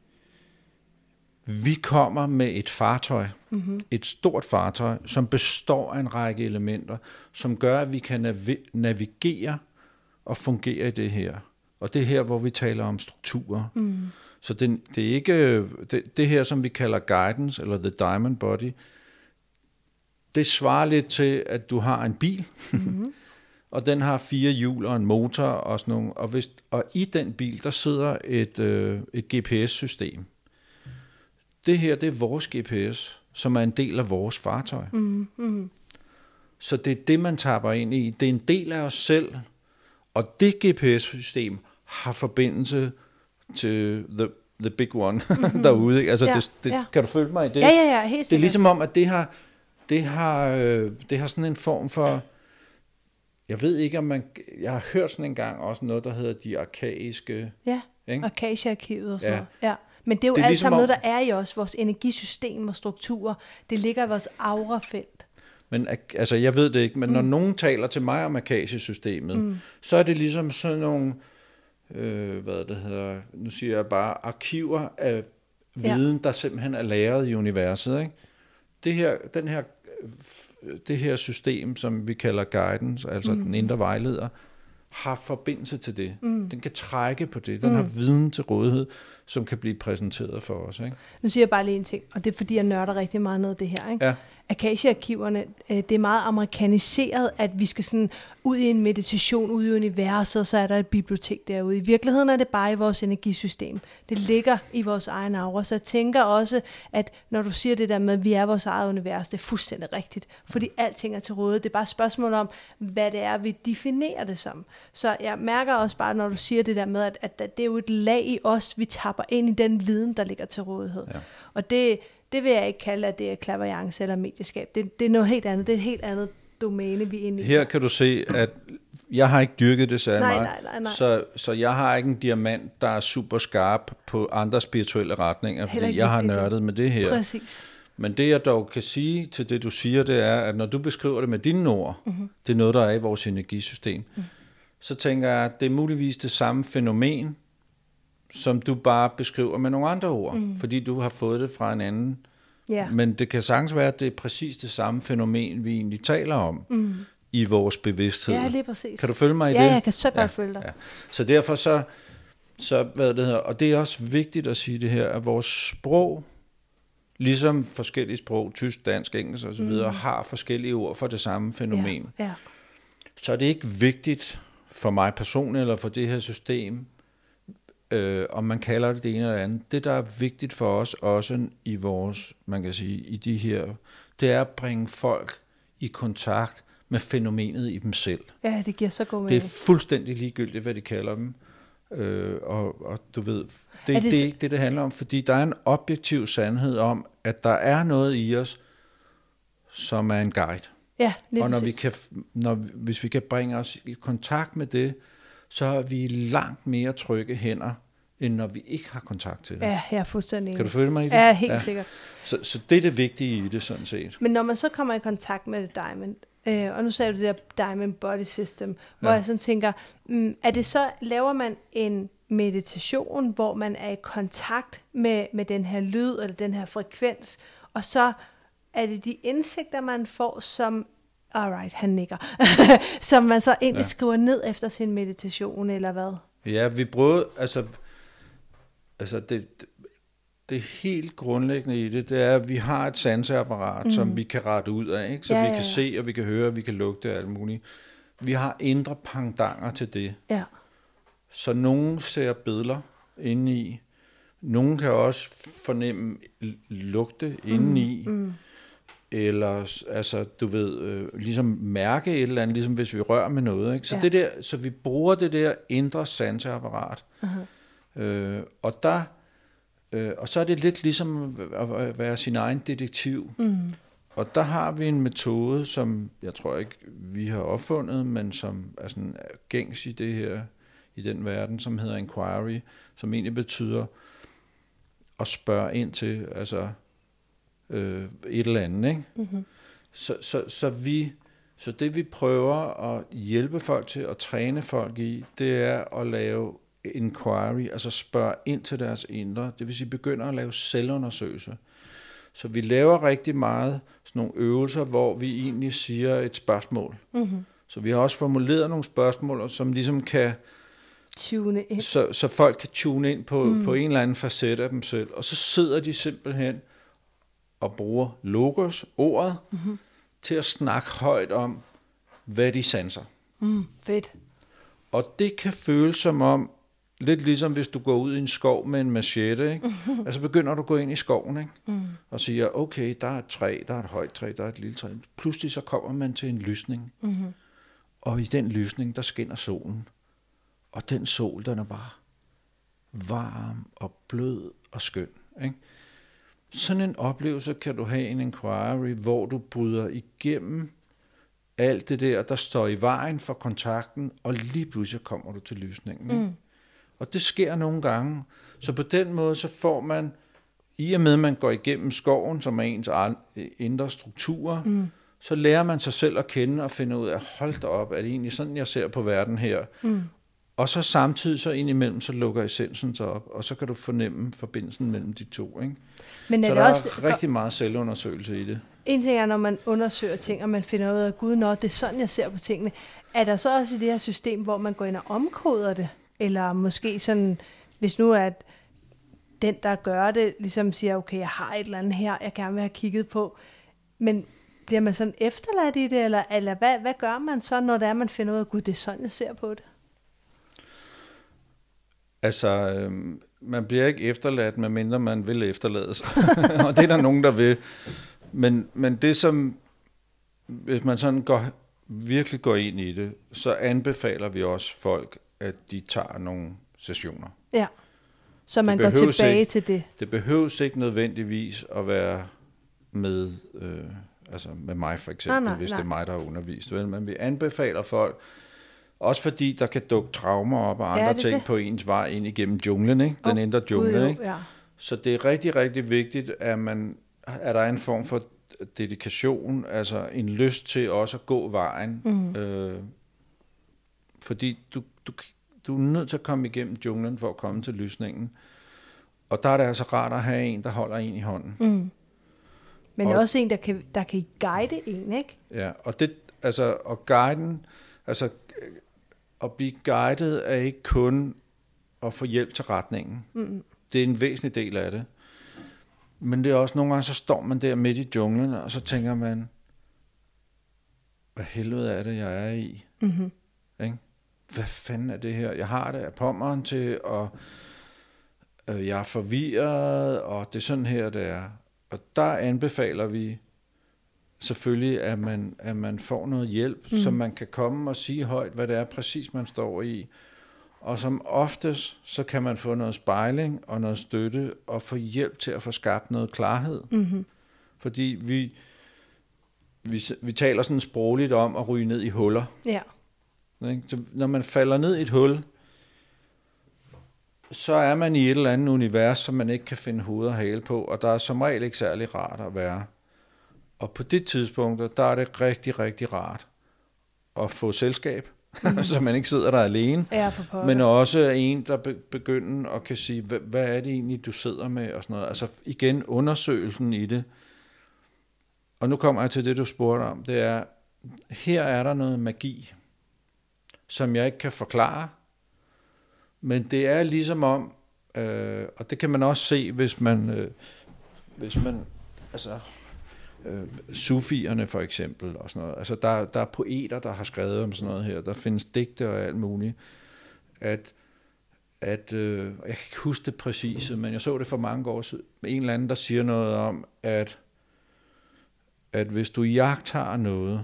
vi kommer med et fartøj, et stort fartøj, som består af en række elementer, som gør, at vi kan navigere og fungere i det her. Og det er her, hvor vi taler om strukturer. Så det er ikke det her, som vi kalder guidance, eller the diamond body, det svarer lidt til, at du har en bil, og den har 4 hjul og en motor og sådan nogle, og i den bil, der sidder et GPS-system. Det her, det er vores GPS, som er en del af vores fartøj. Så det er det, man tapper ind i. Det er en del af os selv, og det GPS-system har forbindelse til the big one derude. Ikke? Altså, kan du følge mig i det? Ja, helt sikkert. Det er ligesom om, at det har sådan en form for, jeg ved ikke, om jeg har hørt sådan en gang også noget, der hedder de arkaiske. Ja, ikke? Akacia-arkivet og sådan ja. Men det er jo alt ligesom sammen noget, der er i os, vores energisystem og strukturer. Det ligger i vores aurafelt. Men altså, jeg ved det ikke, men når nogen taler til mig om Akacia-systemet, så er det ligesom sådan nogle, nu siger jeg bare, arkiver af viden, der simpelthen er lagret i universet. Ikke? Det her system, som vi kalder guidance, altså den indre vejleder, har forbindelse til det. Den kan trække på det. Den har viden til rådighed, som kan blive præsenteret for os. Ikke? Nu siger jeg bare lige en ting, og det er fordi, jeg nørder rigtig meget ned af det her. Ikke? Ja. Akacia-arkiverne, det er meget amerikaniseret, at vi skal sådan ud i en meditation, ud i universet, og så er der et bibliotek derude. I virkeligheden er det bare i vores energisystem. Det ligger i vores egen aura. Så jeg tænker også, at når du siger det der med, at vi er vores eget univers, det er fuldstændig rigtigt. Fordi alting er til rådighed. Det er bare et spørgsmål om, hvad det er, vi definerer det som. Så jeg mærker også bare, når du siger det der med, at det er jo et lag i os, vi tapper ind i den viden, der ligger til rådighed. Ja. Og det vil jeg ikke kalde, at det er clairvoyance eller medieskab. Det er noget helt andet. Det er et helt andet domæne, vi er inde i. Her kan du se, at jeg har ikke dyrket det særlig meget. Nej. Så jeg har ikke en diamant, der er super skarp på andre spirituelle retninger, fordi jeg har nørdet med det her. Præcis. Men det, jeg dog kan sige til det, du siger, det er, at når du beskriver det med dine ord, det er noget, der er i vores energisystem, så tænker jeg, at det er muligvis det samme fænomen, som du bare beskriver med nogle andre ord, fordi du har fået det fra en anden. Yeah. Men det kan sagtens være, at det er præcis det samme fænomen, vi egentlig taler om i vores bevidsthed. Ja, lige præcis. Kan du følge mig i det? Ja, jeg kan så godt følge dig. Ja. Så derfor så hvad det hedder, og det er også vigtigt at sige det her, at vores sprog, ligesom forskellige sprog, tysk, dansk, engelsk osv., har forskellige ord for det samme fænomen. Ja. Så er det ikke vigtigt for mig personligt, eller for det her system, om man kalder det ene eller andet. Det, der er vigtigt for os, også i vores, man kan sige, i de her, det er at bringe folk i kontakt med fænomenet i dem selv. Ja, det giver så god mening. Det er fuldstændig ligegyldigt, hvad de kalder dem. Og du ved, det er ikke det handler om, fordi der er en objektiv sandhed om, at der er noget i os, som er en guide. Ja, og hvis vi kan bringe os i kontakt med det, så er vi langt mere trygge hænder, end når vi ikke har kontakt til det. Ja, jeg er fuldstændig enig. Kan du følge mig i det? Ja, helt sikkert. Så det er det vigtige i det, sådan set. Men når man så kommer i kontakt med det diamond, og nu sagde du det der diamond body system, hvor jeg sådan tænker, er det så, laver man en meditation, hvor man er i kontakt med den her lyd, eller den her frekvens, og så er det de indsigter, man får, som alright, han nikker. Som man så egentlig skriver ned efter sin meditation, eller hvad? Ja, vi prøvede, altså det helt grundlæggende i det er, at vi har et sanseapparat, som vi kan rette ud af, ikke? Så vi kan se, og vi kan høre, og vi kan lugte og alt muligt. Vi har indre pendanger til det. Ja. Så nogen ser billeder indeni. Nogen kan også fornemme lugte indeni. Eller, altså, du ved, ligesom mærke et eller andet, ligesom hvis vi rører med noget, ikke? Så, så vi bruger det der indre sanseapparat. Og så er det lidt ligesom at være sin egen detektiv. Og der har vi en metode, som jeg tror ikke, vi har opfundet, men som er sådan gængs i det her, i den verden, som hedder inquiry, som egentlig betyder at spørge ind til, altså et eller andet, ikke? Så det vi prøver at hjælpe folk til, at træne folk i, det er at lave inquiry, altså spørge ind til deres indre, det vil sige begynder at lave selvundersøgelser. Så vi laver rigtig meget sådan nogle øvelser, hvor vi egentlig siger et spørgsmål. Så vi har også formuleret nogle spørgsmål, som ligesom kan Tune ind. Så folk kan tune ind på en eller anden facet af dem selv. Og så sidder de simpelthen og bruger logos, ordet, til at snakke højt om, hvad de sanser. Fedt. Og det kan føles som om, lidt ligesom hvis du går ud i en skov med en machete, ikke? Altså begynder du at gå ind i skoven, ikke? Og siger, okay, der er et træ, der er et højt træ, der er et lille træ. Pludselig så kommer man til en lysning. Og i den lysning, der skinner solen. Og den sol, den er bare varm og blød og skøn, ikke? Sådan en oplevelse kan du have i en inquiry, hvor du bryder igennem alt det der står i vejen for kontakten, og lige pludselig kommer du til lysningen. Ikke? Og det sker nogle gange. Så på den måde, så får man, i og med at man går igennem skoven, som er ens indre strukturer, så lærer man sig selv at kende og finde ud af, hold da op, er det egentlig sådan, jeg ser på verden her? Og så samtidig, så indimellem, så lukker essensen sig op, og så kan du fornemme forbindelsen mellem de to. Ikke? Men så er der det også, er rigtig meget selvundersøgelse i det. En ting er, når man undersøger ting, og man finder ud af, gud, nå, det er sådan, jeg ser på tingene. Er der så også i det her system, hvor man går ind og omkoder det? Eller måske sådan, hvis nu er den, der gør det, ligesom siger, okay, jeg har et eller andet her, jeg gerne vil have kigget på. Men bliver man sådan efterladt i det, eller hvad gør man så, når det er, man finder ud af, gud, det er sådan, jeg ser på det? Altså, man bliver ikke efterladt, medmindre man vil efterlades. Og det er der nogen, der vil. Men det som, hvis man sådan virkelig går ind i det, så anbefaler vi også folk, at de tager nogle sessioner. Ja, så man går tilbage til det. Det behøves ikke nødvendigvis at være med, altså med mig for eksempel, hvis det er mig, der har undervist. Men vi anbefaler folk, også fordi der kan dukke traumer op og andre ting på ens vej ind igennem junglen, ikke? Den indre jungle. Ikke? Ja. Så det er rigtig, rigtig vigtigt, at der er en form for dedikation, altså en lyst til også at gå vejen. Fordi du er nødt til at komme igennem junglen for at komme til lysningen. Og der er det altså rart at have en, der holder en i hånden. Men også en, der kan guide en, ikke? Ja, og det, altså, og guiden, altså at blive guidet er ikke kun at få hjælp til retningen. Det er en væsentlig del af det. Men det er også nogle gange, så står man der midt i junglen, og så tænker man, hvad helvede er det, jeg er i? Ikke? Hvad fanden er det her? Jeg har det af pommeren til, og jeg er forvirret, og det er sådan her, det er. Og der anbefaler vi selvfølgelig, at man får noget hjælp, så man kan komme og sige højt, hvad det er præcis, man står i. Og som oftest, så kan man få noget spejling og noget støtte, og få hjælp til at få skabt noget klarhed. Fordi vi taler sådan sprogligt om at ryge ned i huller. Ja. Så når man falder ned i et hul, så er man i et eller andet univers, som man ikke kan finde hoved og hale på, og der er som regel ikke særlig rart at være. Og på det tidspunkt, der er det rigtig, rigtig rart at få selskab, så man ikke sidder der alene, men også en, der begynder at kan sige, hvad er det egentlig, du sidder med, og sådan noget. Altså igen, undersøgelsen i det. Og nu kommer jeg til det, du spurgte om, det er, her er der noget magi, som jeg ikke kan forklare, men det er ligesom om, og det kan man også se, hvis man altså sufierne for eksempel, og sådan noget. Altså der er poeter, der har skrevet om sådan noget her, der findes digte og alt muligt, at jeg kan ikke huske det præcise, men jeg så det for mange år siden, en eller anden, der siger noget om, at hvis du jagttager noget,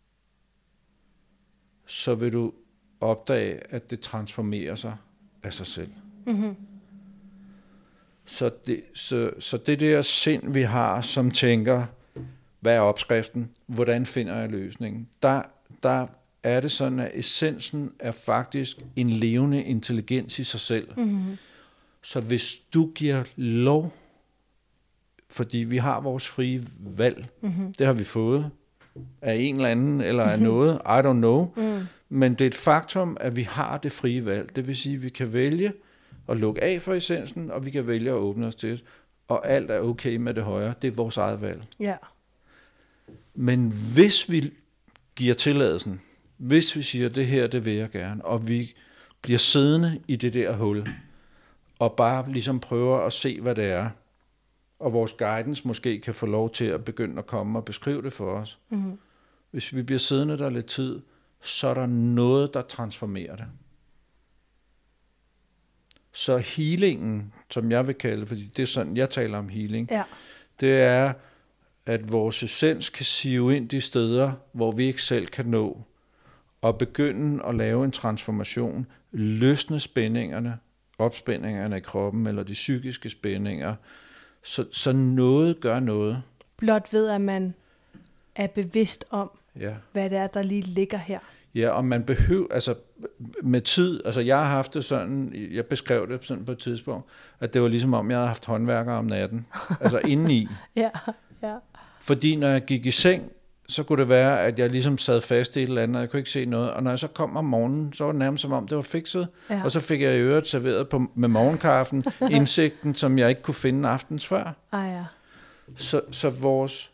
så vil du opdage, at det transformerer sig af sig selv. Så det der sind, vi har, som tænker, hvad er opskriften? Hvordan finder jeg løsningen? Der er det sådan, at essensen er faktisk en levende intelligens i sig selv. Så hvis du giver lov, fordi vi har vores frie valg, det har vi fået af en eller anden, eller af noget, I don't know, men det er et faktum, at vi har det frie valg. Det vil sige, at vi kan vælge at lukke af for essensen, og vi kan vælge at åbne os til, og alt er okay med det højre. Det er vores eget valg. Ja. Men hvis vi giver tilladelsen, hvis vi siger, det her, det vil jeg gerne, og vi bliver siddende i det der hul, og bare ligesom prøver at se, hvad det er. Og vores guidance måske kan få lov til at begynde at komme og beskrive det for os. Mm-hmm. Hvis vi bliver siddende der lidt tid, så er der noget, der transformerer det. Så healingen, som jeg vil kalde det, fordi det er sådan, jeg taler om healing, det er, at vores essens kan sive ind de steder, hvor vi ikke selv kan nå, og begynde at lave en transformation, løsne spændingerne, opspændingerne i kroppen, eller de psykiske spændinger, så noget gør noget. Blot ved, at man er bevidst om, hvad det er, der lige ligger her. Ja, og man behøver, altså med tid, altså jeg har haft det sådan, jeg beskrev det sådan på et tidspunkt, at det var ligesom om, jeg havde haft håndværkere om natten, altså indeni. Ja. Fordi når jeg gik i seng, så kunne det være, at jeg ligesom sad fast i et eller andet, og jeg kunne ikke se noget. Og når jeg så kom om morgenen, så var det nærmest som om, det var fikset. Ja. Og så fik jeg i øvrigt serveret med morgenkaffen indsigten, som jeg ikke kunne finde aftens før. Ja. Så vores...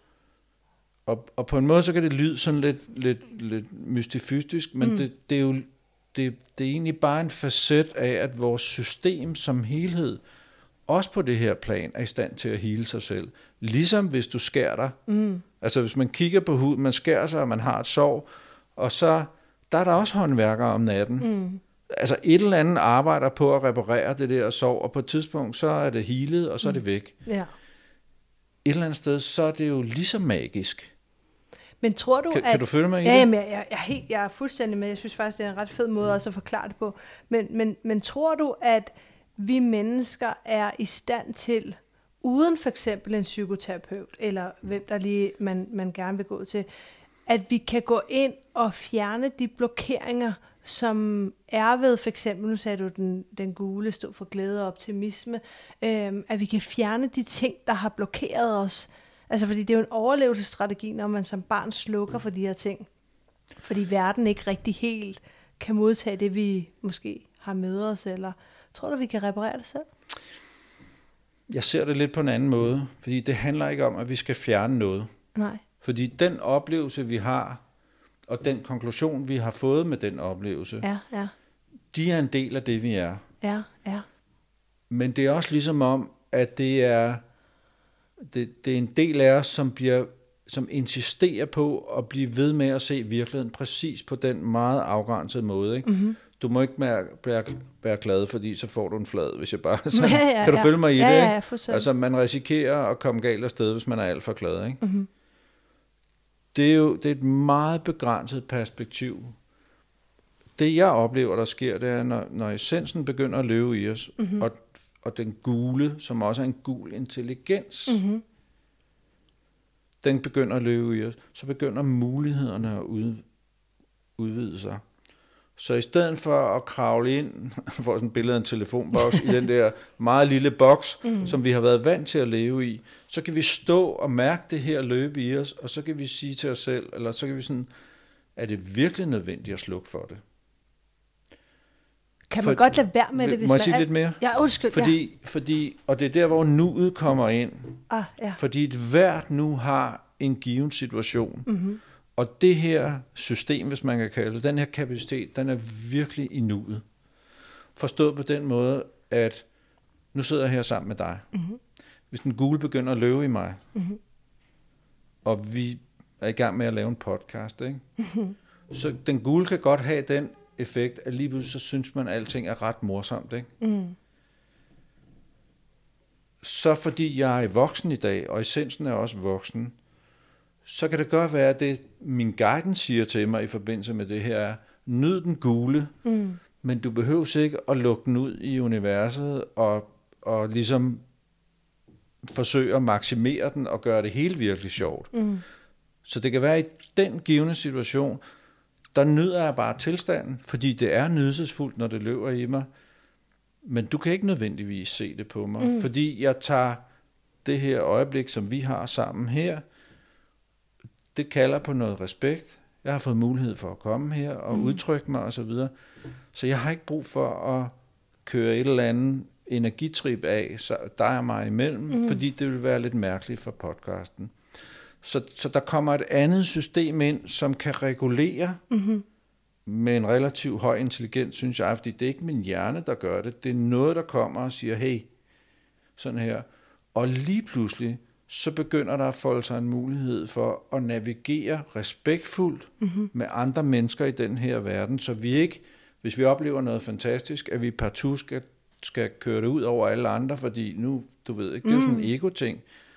Og på en måde, så kan det lyde sådan lidt mystifystisk, men det er jo det er egentlig bare en facet af, at vores system som helhed, også på det her plan, er i stand til at hele sig selv. Ligesom hvis du skærer dig. Altså hvis man kigger på huden, man skærer sig, og man har et sår, og så der er der også håndværkere om natten. Altså et eller andet arbejder på at reparere det der sår, og på et tidspunkt, så er det healet, og så er det væk. Ja. Et eller andet sted, så er det jo ligesom magisk. Men tror du, kan du følge mig i det? Jamen, jeg er fuldstændig med. Jeg synes faktisk, det er en ret fed måde også at forklare det på. Men tror du, at vi mennesker er i stand til, uden for eksempel en psykoterapeut, eller hvem der lige man gerne vil gå til, at vi kan gå ind og fjerne de blokeringer, som er ved, for eksempel, nu sagde du, den gule stod for glæde og optimisme, at vi kan fjerne de ting, der har blokeret os. Altså, fordi det er jo en overlevelsesstrategi, når man som barn slukker for de her ting. Fordi verden ikke rigtig helt kan modtage det, vi måske har med os, eller tror du, vi kan reparere det selv? Jeg ser det lidt på en anden måde, fordi det handler ikke om, at vi skal fjerne noget. Nej. Fordi den oplevelse, vi har, og den konklusion, vi har fået med den oplevelse, de er en del af det, vi er. Ja. Men det er også ligesom om, at det er en del af os, som insisterer på at blive ved med at se virkeligheden præcis på den meget afgrænsede måde. Ikke? Mm-hmm. Du må ikke være glad, fordi så får du en flad, hvis jeg bare... Så, kan du følge mig i det? Ja, altså, man risikerer at komme galt afsted, hvis man er alt for glad. Ikke? Mm-hmm. Det er et meget begrænset perspektiv. Det, jeg oplever, der sker, det er, når essensen begynder at løbe i os, og den gule, som også er en gul intelligens, den begynder at løbe i os, så begynder mulighederne at udvide sig. Så i stedet for at kravle ind, for sådan et billede af en telefonboks, i den der meget lille boks, som vi har været vant til at leve i, så kan vi stå og mærke det her løbe i os, og så kan vi sige til os selv, eller så kan vi sådan, er det virkelig nødvendigt at slukke for det? Kan man godt lade være med det, hvis må jeg sige lidt mere? Ja, undskyld. Fordi, og det er der, hvor nuet kommer ind. Ja. Fordi hvert nu har en given situation. Mm-hmm. Og det her system, hvis man kan kalde det, den her kapacitet, den er virkelig i nuet. Forstået på den måde, at nu sidder jeg her sammen med dig. Mm-hmm. Hvis den gule begynder at løbe i mig, og vi er i gang med at lave en podcast, ikke? Mm-hmm. Så den gule kan godt have den effekt, at lige pludselig så synes man, at alting er ret morsomt. Ikke? Mm. Så fordi jeg er voksen i dag, og essensen er også voksen, så kan det godt være, at det min guidance siger til mig i forbindelse med det her er, nyd den gule, men du behøver ikke at lukke den ud i universet, og ligesom forsøge at maksimere den, og gøre det helt virkelig sjovt. Mm. Så det kan være i den givne situation, der nyder jeg bare tilstanden, fordi det er nydelsesfuldt, når det løber i mig. Men du kan ikke nødvendigvis se det på mig, fordi jeg tager det her øjeblik, som vi har sammen her, det kalder på noget respekt. Jeg har fået mulighed for at komme her og udtrykke mig osv. Så jeg har ikke brug for at køre et eller andet energitrip af, så der er mig imellem, fordi det vil være lidt mærkeligt for podcasten. Så der kommer et andet system ind, som kan regulere med en relativt høj intelligens, synes jeg, fordi det er ikke min hjerne, der gør det. Det er noget, der kommer og siger, hey, sådan her. Og lige pludselig, så begynder der at folde sig en mulighed for at navigere respektfuldt med andre mennesker i den her verden, så vi ikke, hvis vi oplever noget fantastisk, at vi partout skal køre det ud over alle andre, fordi nu, du ved ikke, det er jo sådan en ego-ting.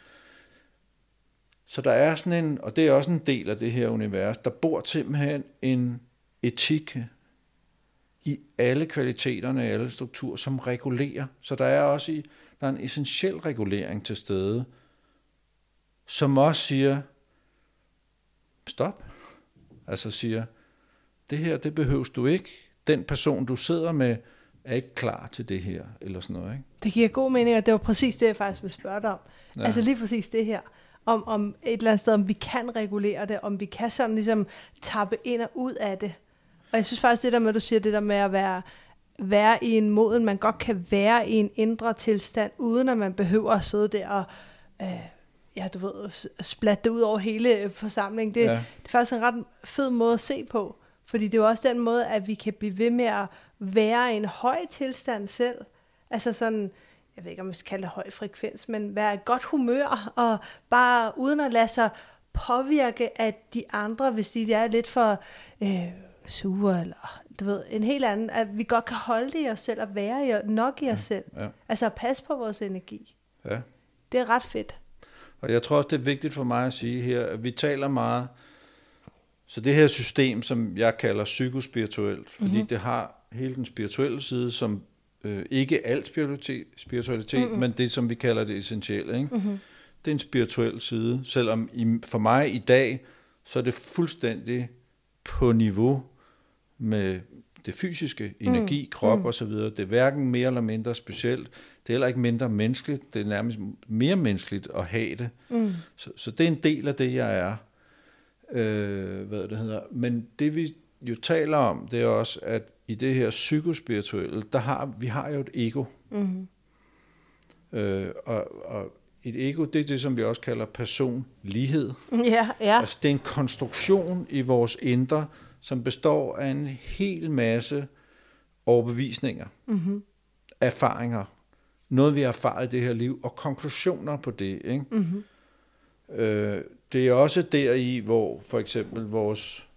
Så der er sådan en, og det er også en del af det her univers, der bor simpelthen en etik i alle kvaliteterne, i alle strukturer, som regulerer. Så der er også der er en essentiel regulering til stede, som også siger, stop. Altså siger, det her, det behøves du ikke. Den person, du sidder med, er ikke klar til det her, eller sådan noget, ikke? Det giver god mening, og det var præcis det, jeg faktisk ville spørge dig om. Ja. Altså lige præcis det her. Om et eller andet sted, om vi kan regulere det, om vi kan sådan ligesom tappe ind og ud af det. Og jeg synes faktisk, det der med, at du siger det der med at være i en moden, man godt kan være i en indre tilstand, uden at man behøver at sidde der og splatte det ud over hele forsamlingen. Det er faktisk en ret fed måde at se på, fordi det er jo også den måde, at vi kan blive ved med at være i en høj tilstand selv. Altså sådan, jeg ved ikke, om vi skal kalde det høj frekvens, men være i godt humør, og bare uden at lade sig påvirke af de andre, hvis de er lidt for sure, eller du ved, en helt anden, at vi godt kan holde det i os selv, og være nok i os selv. Ja. Altså at passe på vores energi. Ja. Det er ret fedt. Og jeg tror også, det er vigtigt for mig at sige her, at vi taler meget, så det her system, som jeg kalder psykospirituelt, fordi det har hele den spirituelle side, som ikke alt spiritualitet, men det, som vi kalder det essentielle. Ikke? Det er en spirituel side, selvom for mig i dag, så er det fuldstændig på niveau med det fysiske, energi, krop og så videre. Det er hverken mere eller mindre specielt. Det er heller ikke mindre menneskeligt. Det er nærmest mere menneskeligt at have det. Så det er en del af det, jeg er. Hvad det hedder. Men det vi jo taler om, det er også, at i det her psykospirituelle, vi har jo et ego. Og et ego, det er det, som vi også kalder personlighed. Ja. Altså det er en konstruktion i vores indre, som består af en hel masse overbevisninger, erfaringer, noget vi har erfaret i det her liv, og konklusioner på det. Ikke? Det er også deri, hvor for eksempel vores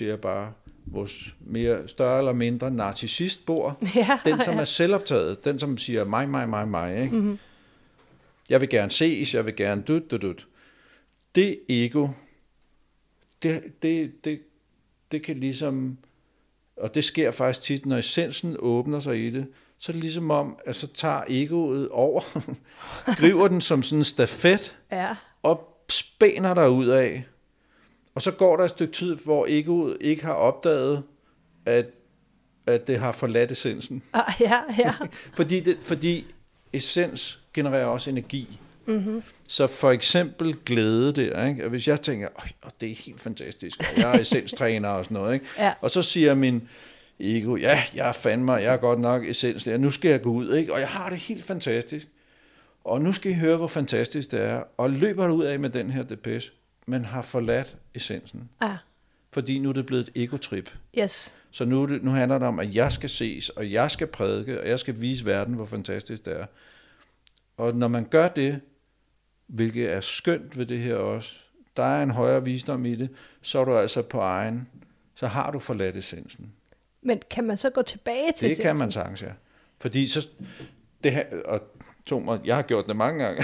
mere større eller mindre narcissist bor. Den, som er selvoptaget, den, som siger mig. Ikke? Jeg vil gerne ses, jeg vil gerne dut. Det ego, det kan ligesom, og det sker faktisk tit, når essensen åbner sig i det, så er det ligesom om, at så tager egoet over, griber den som sådan en stafet, og spænder der ud af. Og så går der et stykke tid, hvor egoet ikke har opdaget, at det har forladt essensen. Fordi essens genererer også energi. Så for eksempel glæde der, ikke? Hvis jeg tænker, det er helt fantastisk, og jeg er essenstræner og sådan noget, ikke? Og så siger min ego, jeg er godt nok essenslærer, nu skal jeg gå ud, ikke? Og jeg har det helt fantastisk, og nu skal I høre, hvor fantastisk det er, og løber du ud af med den her depeche, men har forladt essensen. Fordi nu er det blevet et egotrip. Så nu handler det om, at jeg skal ses, og jeg skal prædike, og jeg skal vise verden, hvor fantastisk det er. Og når man gør det, hvilket er skønt ved det her også, der er en højere visdom i det, så er du altså så har du forladt essensen. Men kan man så gå tilbage til essensen? Det kan man sagtens, ja. Fordi så, jeg har gjort det mange gange.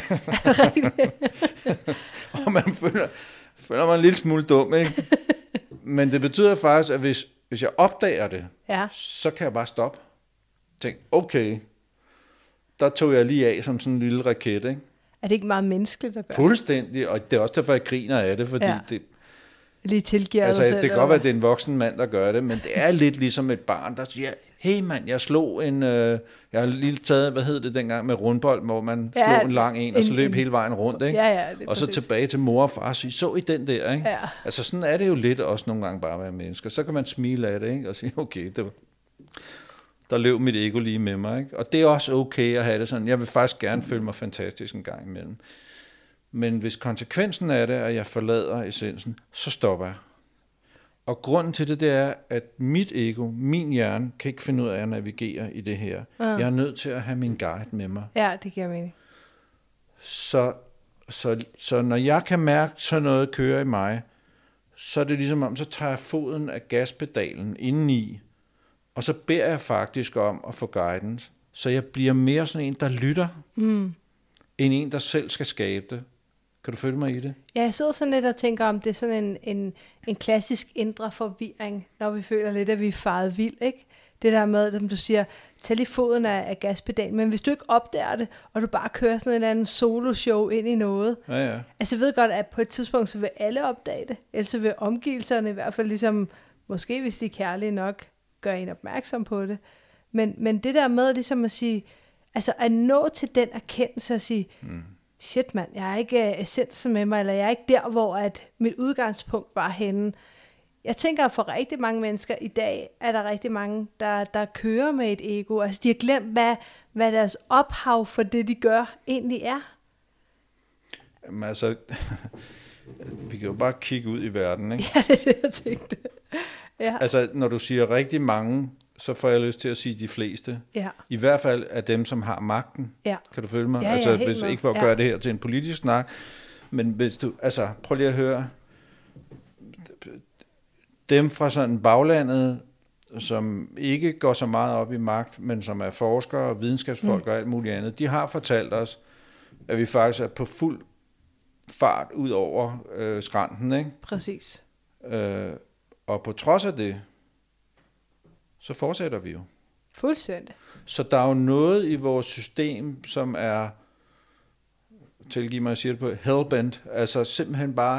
Og man føler mig en lille smule dum, ikke? Men det betyder faktisk, at hvis jeg opdager det, så kan jeg bare stoppe. Tænk, okay, der tog jeg lige af som sådan en lille raket, ikke? Er det ikke meget menneskeligt at gøre? Fuldstændig, og det er også derfor, jeg griner af det, fordi det lige tilgiver altså, det kan godt være, at det er en voksen mand, der gør det, men det er lidt ligesom et barn, der siger, hey mand, jeg slog jeg har lige taget, hvad hed det dengang med rundbold, hvor man slog en lang en, og så løb hele vejen rundt, ikke? Og så tilbage til mor og far og sige, så i den der, ikke? Altså sådan er det jo lidt også nogle gange bare at være mennesker. Så kan man smile af det, ikke? Og sige, okay, der løb mit ego lige med mig, ikke? Og det er også okay at have det sådan. Jeg vil faktisk gerne føle mig fantastisk en gang imellem. Men hvis konsekvensen af det er, at jeg forlader essensen, så stopper jeg. Og grunden til det er, at mit ego, min hjerne, kan ikke finde ud af at navigere i det her. Jeg er nødt til at have min guide med mig. Ja, det giver mening. Så når jeg kan mærke sådan noget køre i mig, så er det ligesom om, så tager jeg foden af gaspedalen indeni, og så beder jeg faktisk om at få guidance. Så jeg bliver mere sådan en, der lytter, end en, der selv skal skabe det. Kan du følge mig i det? Ja, jeg sidder sådan lidt og tænker om, det er sådan en klassisk indre forvirring, når vi føler lidt, at vi er faret vild, ikke? Det der med, som du siger, tag lige foden af gaspedalen, men hvis du ikke opdager det, og du bare kører sådan et eller andet soloshow ind i noget, Ja. Altså jeg ved godt, at på et tidspunkt, så vil alle opdage det, ellers så vil omgivelserne i hvert fald ligesom, måske hvis de er kærlige nok, gøre en opmærksom på det. Men det der med ligesom at sige, altså at nå til den erkendelse og sige, shit mand, jeg er ikke essensen med mig, eller jeg er ikke der, hvor at mit udgangspunkt var henne. Jeg tænker, at for rigtig mange mennesker i dag, er der rigtig mange, der kører med et ego. Altså de har glemt, hvad deres ophav for det, de gør, egentlig er. Jamen altså, vi kan jo bare kigge ud i verden, ikke? Ja, det er det, jeg tænkte. Ja. Altså, når du siger rigtig mange, så får jeg lyst til at sige de fleste. Ja. I hvert fald af dem, som har magten. Ja. Kan du følge mig? Ja, altså, helt hvis med. ikke for at gøre det her til en politisk snak, men hvis du, altså, prøv lige at høre. Dem fra sådan baglandet, som ikke går så meget op i magt, men som er forskere, videnskabsfolk og alt muligt andet, de har fortalt os, at vi faktisk er på fuld fart ud over skrænten, ikke? Præcis. Og på trods af det, så fortsætter vi jo. Fuldstændig. Så der er jo noget i vores system, som er, tilgiv mig at sige det på, hellbent, altså simpelthen bare,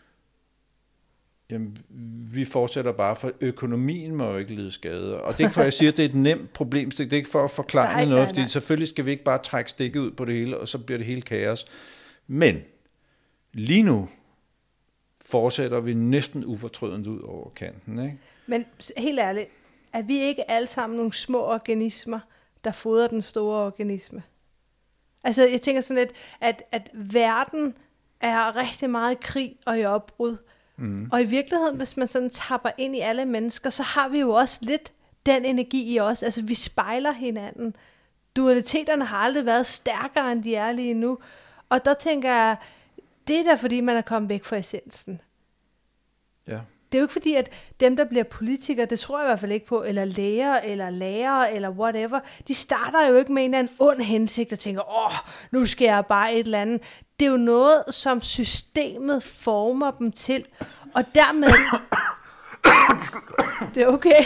jamen, vi fortsætter bare, for økonomien må jo ikke lide skade. Og det er ikke for, at jeg siger, at det er et nemt problemstik, det er ikke for at forklare noget, fordi selvfølgelig skal vi ikke bare trække stikket ud på det hele, og så bliver det hele kaos. Men lige nu fortsætter vi næsten ufortrødent ud over kanten, ikke? Men helt ærligt, er vi ikke alle sammen nogle små organismer, der fodrer den store organisme? Altså, jeg tænker sådan lidt, at verden er rigtig meget i krig og i opbrud. Og i virkeligheden, hvis man sådan tapper ind i alle mennesker, så har vi jo også lidt den energi i os. Altså, vi spejler hinanden. Dualiteterne har aldrig været stærkere, end de er lige nu. Og der tænker jeg, det er da fordi, man er kommet væk fra essensen. Ja. Det er jo ikke fordi, at dem, der bliver politikere, det tror jeg i hvert fald ikke på, eller læger, eller lærere, eller whatever, de starter jo ikke med en eller anden ond hensigt, og tænker, nu skal jeg bare et eller andet. Det er jo noget, som systemet former dem til, og dermed... Det er okay.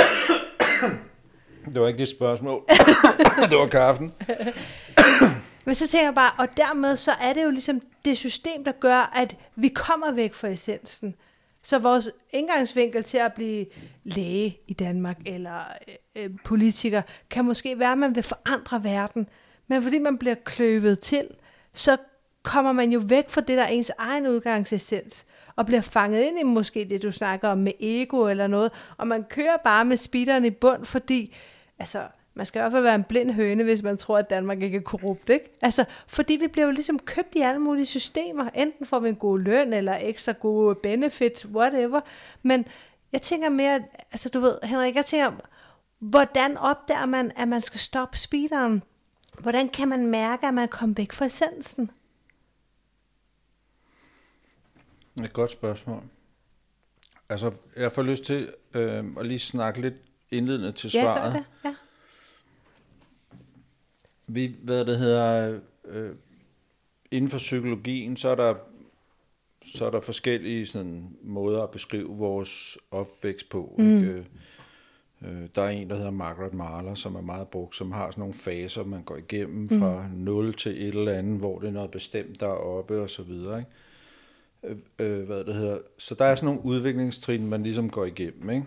Det var ikke det spørgsmål. Det var kaffen. Men så tænker jeg bare, og dermed så er det jo ligesom det system, der gør, at vi kommer væk fra essensen. Så vores indgangsvinkel til at blive læge i Danmark, eller politiker, kan måske være, at man vil forandre verden. Men fordi man bliver kløvet til, så kommer man jo væk fra det, der er ens egen udgangsessens, og bliver fanget ind i måske det, du snakker om med ego eller noget, og man kører bare med speederen i bund, fordi, altså, man skal i hvert fald være en blind høne, hvis man tror, at Danmark ikke er korrupt, ikke? Altså, fordi vi bliver jo ligesom købt i alle mulige systemer, enten får vi en god løn, eller ekstra gode benefits, whatever, men jeg tænker mere, altså du ved, Henrik, jeg tænker, hvordan opdager man, at man skal stoppe speederen? Hvordan kan man mærke, at man kommer væk fra essensen? Et godt spørgsmål. Altså, jeg får lyst til at lige snakke lidt indledende til svaret. Ja, gør det. Ja. Inden for psykologien, så er der forskellige sådan, måder at beskrive vores opvækst på. Ikke? Der er en, der hedder Margaret Mahler, som er meget brugt, som har sådan nogle faser, man går igennem fra 0 til et eller andet, hvor det er noget bestemt, der er oppe og så videre. Ikke? Så der er sådan nogle udviklingstrin, man ligesom går igennem. Ikke?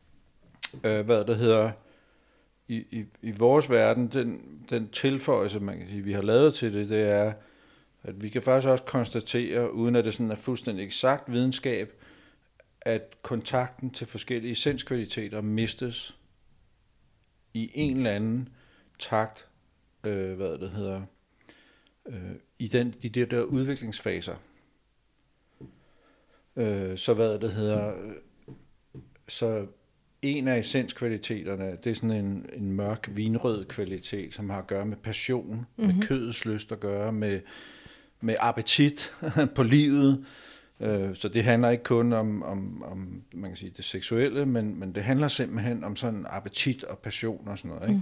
I vores verden, den tilføjelse, man kan sige, vi har lavet til det, det er, at vi kan faktisk også konstatere, uden at det sådan er fuldstændig eksakt videnskab, at kontakten til forskellige essenskvaliteter mistes i en eller anden takt, i de der udviklingsfaser. så en af essenskvaliteterne, det er sådan en mørk vinrød kvalitet, som har at gøre med passion, med kødets lyst at gøre, med appetit på livet. Så det handler ikke kun om man kan sige, det seksuelle, men det handler simpelthen om sådan appetit og passion og sådan noget.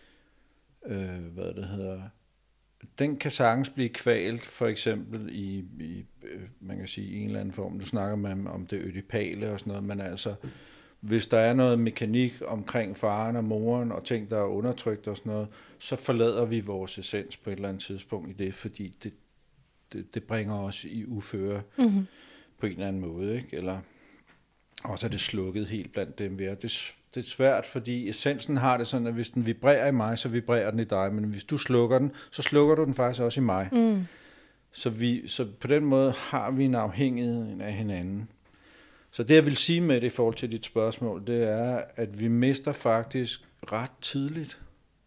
Ikke? Den kan sagtens blive kvalt, for eksempel i man kan sige, i en eller anden form. Nu snakker man om det ødipale og sådan noget, men altså, hvis der er noget mekanik omkring faren og moren og ting, der er undertrykt og sådan noget, så forlader vi vores essens på et eller andet tidspunkt i det, fordi det bringer os i uføre på en eller anden måde, ikke? Eller også er det slukket helt blandt dem vi er. Det er svært, fordi essensen har det sådan, at hvis den vibrerer i mig, så vibrerer den i dig, men hvis du slukker den, så slukker du den faktisk også i mig. Så på den måde har vi en afhængighed af hinanden. Så det jeg vil sige med det i forhold til dit spørgsmål, det er, at vi mister faktisk ret tidligt.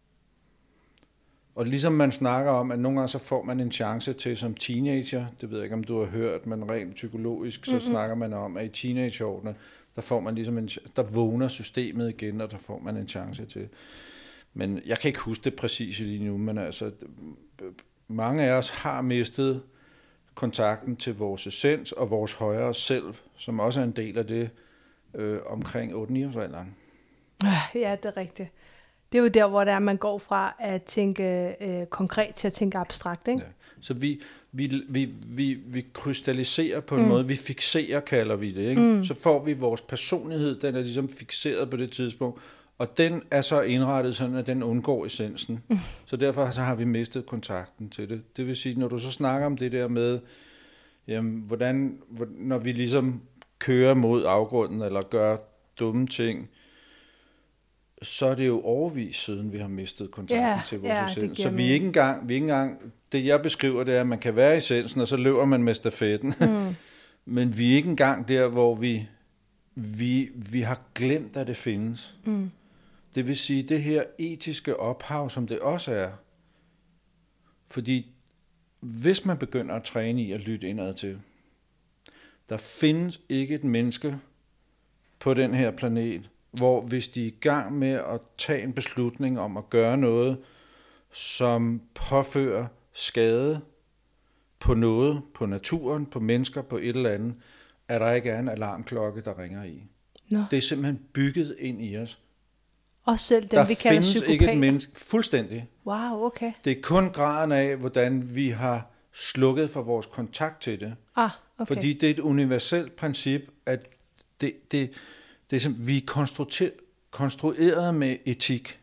Og ligesom man snakker om, at nogle gange så får man en chance til som teenager, det ved jeg ikke om du har hørt, men rent psykologisk, så snakker man om, at i teenageårene, der får man ligesom der vågner systemet igen, og der får man en chance til. Men jeg kan ikke huske det præcis lige nu, men altså, mange af os har mistet kontakten til vores essens og vores højere selv, som også er en del af det omkring 8-9-årsalderen. Ja, det er rigtigt. Det er jo der, hvor det er, man går fra at tænke konkret til at tænke abstrakt, ikke? Ja. Så vi krystalliserer på en måde, vi fikserer, kalder vi det, ikke? Så får vi vores personlighed, den er ligesom fikseret på det tidspunkt, og den er så indrettet sådan, at den undgår essensen. Så derfor så har vi mistet kontakten til det. Det vil sige, når du så snakker om det der med, jamen, hvordan, når vi ligesom kører mod afgrunden, eller gør dumme ting, så er det jo overvis siden, vi har mistet kontakten til vores essens. Så vi er ikke engang, det jeg beskriver, det er, at man kan være i essensen, og så løber man med stafetten. Men vi er ikke engang der, hvor vi har glemt, at det findes. Det vil sige, det her etiske ophav, som det også er. Fordi hvis man begynder at træne i at lytte indad til, der findes ikke et menneske på den her planet, hvor hvis de er i gang med at tage en beslutning om at gøre noget, som påfører skade på noget, på naturen, på mennesker, på et eller andet, at der ikke er en alarmklokke, der ringer i. Nå. Det er simpelthen bygget ind i os. Og selv dem, vi kalder psykopater? Der findes ikke et menneske, fuldstændig. Wow, okay. Det er kun graden af, hvordan vi har slukket for vores kontakt til det. Okay. Fordi det er et universelt princip, at det er som, vi er konstrueret med etik.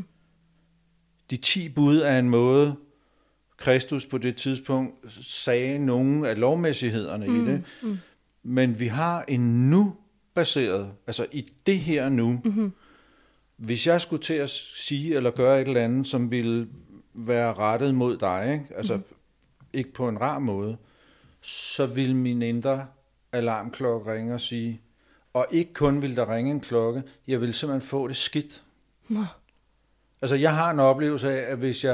De 10 bud er en måde, Kristus på det tidspunkt sagde nogle af lovmæssighederne i det. Men vi har en nu-baseret, altså i det her nu. Hvis jeg skulle til at sige eller gøre et eller andet, som ville være rettet mod dig, ikke? Altså ikke på en rar måde, så vil min indre alarmklokke ringe og sige, og ikke kun vil der ringe en klokke, jeg vil simpelthen få det skidt. Altså jeg har en oplevelse af, at hvis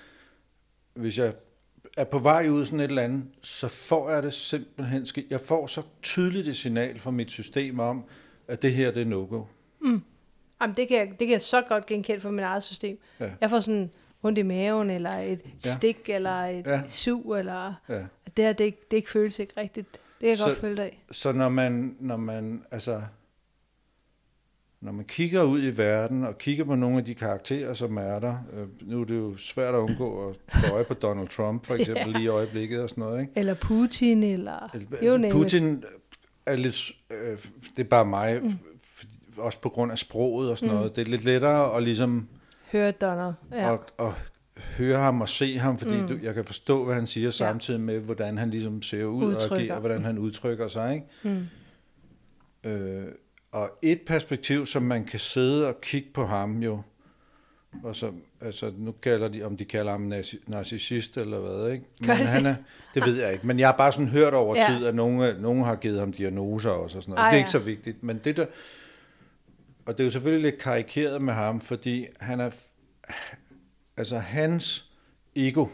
jeg er på vej ud sådan et eller andet, så får jeg det simpelthen skidt. Jeg får så tydeligt et signal fra mit system om, at det her, det er no-go. Jamen, det kan jeg så godt genkende for mit eget system. Ja. Jeg får sådan ondt i maven, eller et stik, eller et sug, eller det her, det ikke føles ikke rigtigt. Det kan jeg godt føle af. Så når man kigger ud i verden, og kigger på nogle af de karakterer, som er der, nu er det jo svært at undgå at få øje på Donald Trump, for eksempel lige i øjeblikket og sådan noget, ikke? Eller Putin, eller... Putin er lidt... det er bare mig, også på grund af sproget og sådan noget. Det er lidt lettere at ligesom... Høre Donald, og høre ham og se ham, fordi jeg kan forstå, hvad han siger, samtidig med, hvordan han ligesom ser ud og agerer, hvordan han udtrykker sig, ikke? Og et perspektiv, som man kan sidde og kigge på ham jo, og så, altså nu kalder de kalder ham narcissist eller hvad, ikke? Men han er, det ved jeg ikke, men jeg har bare sådan hørt over tid, at nogen har givet ham diagnoser også og sådan noget. Det er ikke så vigtigt, men det der, og det er jo selvfølgelig lidt karikeret med ham, fordi han er, altså hans ego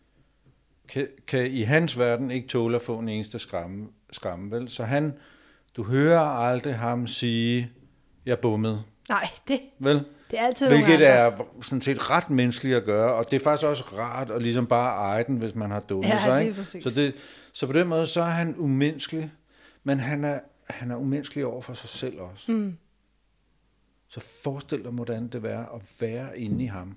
kan i hans verden ikke tåle at få en eneste skræmme, vel? Så han Du hører aldrig ham sige, jeg bummede. Nej, det Vel? er altid Hvilket nogle andre. er sådan set ret menneskeligt at gøre, og det er faktisk også rart at ligesom bare eje den, hvis man har dummet Ja, sig. lige Ikke? præcis. Så på den måde, så er han umenneskelig, men han er umenneskelig over for sig selv også. Mm. Så forestil dig, hvordan det er at være inde i ham.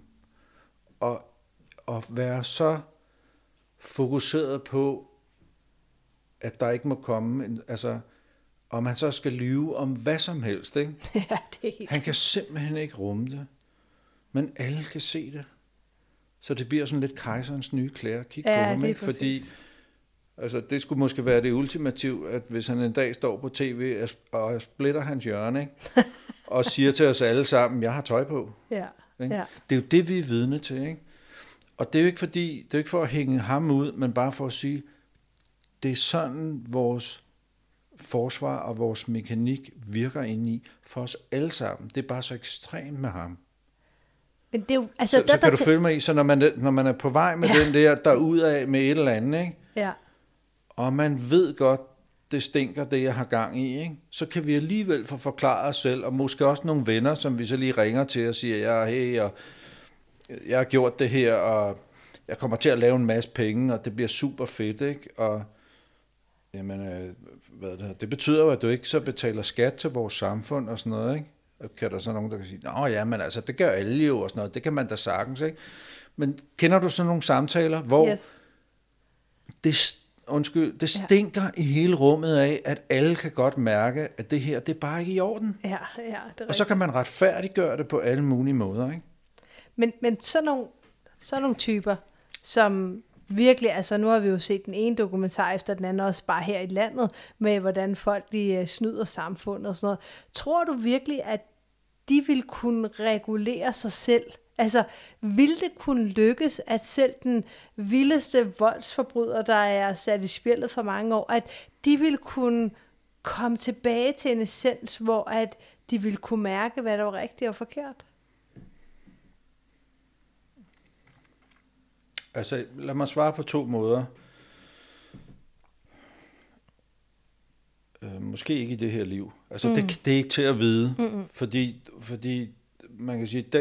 Og være så fokuseret på, at der ikke må komme, om han så skal lyve om hvad som helst. Ikke? Ja, det er helt... Han kan simpelthen ikke rumme det, men alle kan se det. Så det bliver sådan lidt kejserens nye klæder at kigge på ham. Ikke? Fordi det skulle måske være det ultimative, at hvis han en dag står på tv og splitter hans hjørne, ikke? Og siger til os alle sammen, jeg har tøj på. Ja. Ikke? Ja. Det er jo det, vi er vidne til. Ikke? Og det er jo ikke det er ikke for at hænge ham ud, men bare for at sige, det er sådan vores forsvar og vores mekanik virker ind i for os alle sammen. Det er bare så ekstremt med ham. Men det er jo, altså, så kan du følge mig i, så når man er på vej med den der udad med et eller andet, ikke? Ja. Og man ved godt, det stinker, det jeg har gang i, ikke? Så kan vi alligevel få forklaret os selv, og måske også nogle venner, som vi så lige ringer til og siger, jeg har gjort det her, og jeg kommer til at lave en masse penge, og det bliver super fedt, ikke? Og jamen, det betyder jo, at du ikke så betaler skat til vores samfund og sådan noget, ikke? Og kan der så nogen, der kan sige, nå ja, men altså, det gør alle jo og sådan noget, det kan man da sagtens, ikke? Men kender du sådan nogle samtaler, hvor det stinker i hele rummet af, at alle kan godt mærke, at det her, det er bare ikke i orden. Ja, det er og så kan man retfærdiggøre det på alle mulige måder, ikke? Men sådan nogle typer, som virkelig, altså nu har vi jo set den ene dokumentar efter den anden, også bare her i landet, med hvordan folk de snyder samfundet og sådan noget. Tror du virkelig, at de vil kunne regulere sig selv? Altså, vil det kunne lykkes, at selv den vildeste voldsforbryder, der er sat i spjældet for mange år, at de vil kunne komme tilbage til en essens, hvor at de vil kunne mærke, hvad der var rigtigt og forkert? Altså, lad mig svare på 2 måder. Måske ikke i det her liv. Altså, det er ikke til at vide. Fordi man kan sige,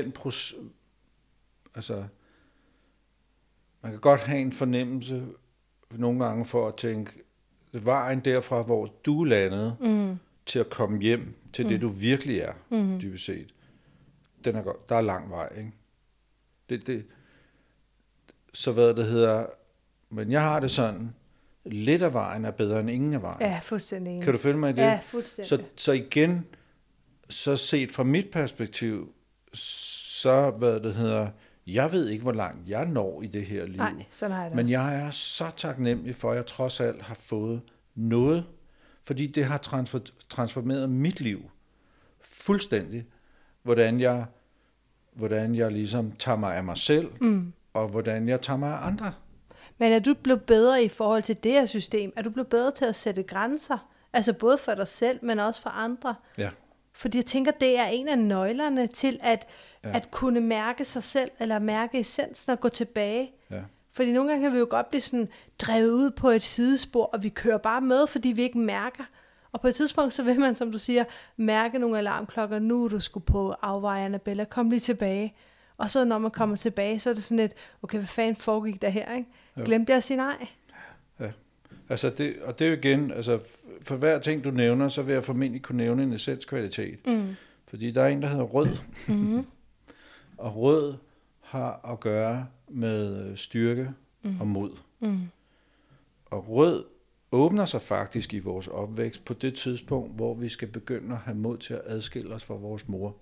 man kan godt have en fornemmelse nogle gange for at tænke, vejen derfra, hvor du landede, til at komme hjem til det, du virkelig er, dybest set. Der er lang vej, ikke? Så hvad det hedder, men jeg har det sådan, lidt af vejen er bedre end ingen af vejen. Ja, fuldstændig. Kan du følge mig i det? Ja, fuldstændig. Så igen, så set fra mit perspektiv, så hvad det hedder, jeg ved ikke, hvor langt jeg når i det her liv. Nej, sådan har jeg det men også. jeg er så taknemmelig for, at jeg trods alt har fået noget, fordi det har transformeret mit liv fuldstændig, hvordan jeg ligesom tager mig af mig selv, og hvordan jeg tager mig af andre. Men er du blevet bedre i forhold til det her system? Er du blevet bedre til at sætte grænser? Altså både for dig selv, men også for andre? Ja. Fordi jeg tænker, det er en af nøglerne til at kunne mærke sig selv, eller mærke essensen og gå tilbage. Ja. Fordi nogle gange kan vi jo godt blive sådan drevet ud på et sidespor, og vi kører bare med, fordi vi ikke mærker. Og på et tidspunkt, så vil man, som du siger, mærke nogle alarmklokker. Nu er du sgu på afveje, Annabella, kom lige tilbage. Og så når man kommer tilbage, så er det sådan lidt, okay, hvad fanden foregik der her, ikke? Glemte jeg at sige nej? Ja, altså og det er jo igen, altså for hver ting du nævner, så vil jeg formentlig kunne nævne en essenskvalitet. Fordi der er en, der hedder rød. Og rød har at gøre med styrke og mod. Og rød åbner sig faktisk i vores opvækst på det tidspunkt, hvor vi skal begynde at have mod til at adskille os fra vores mor.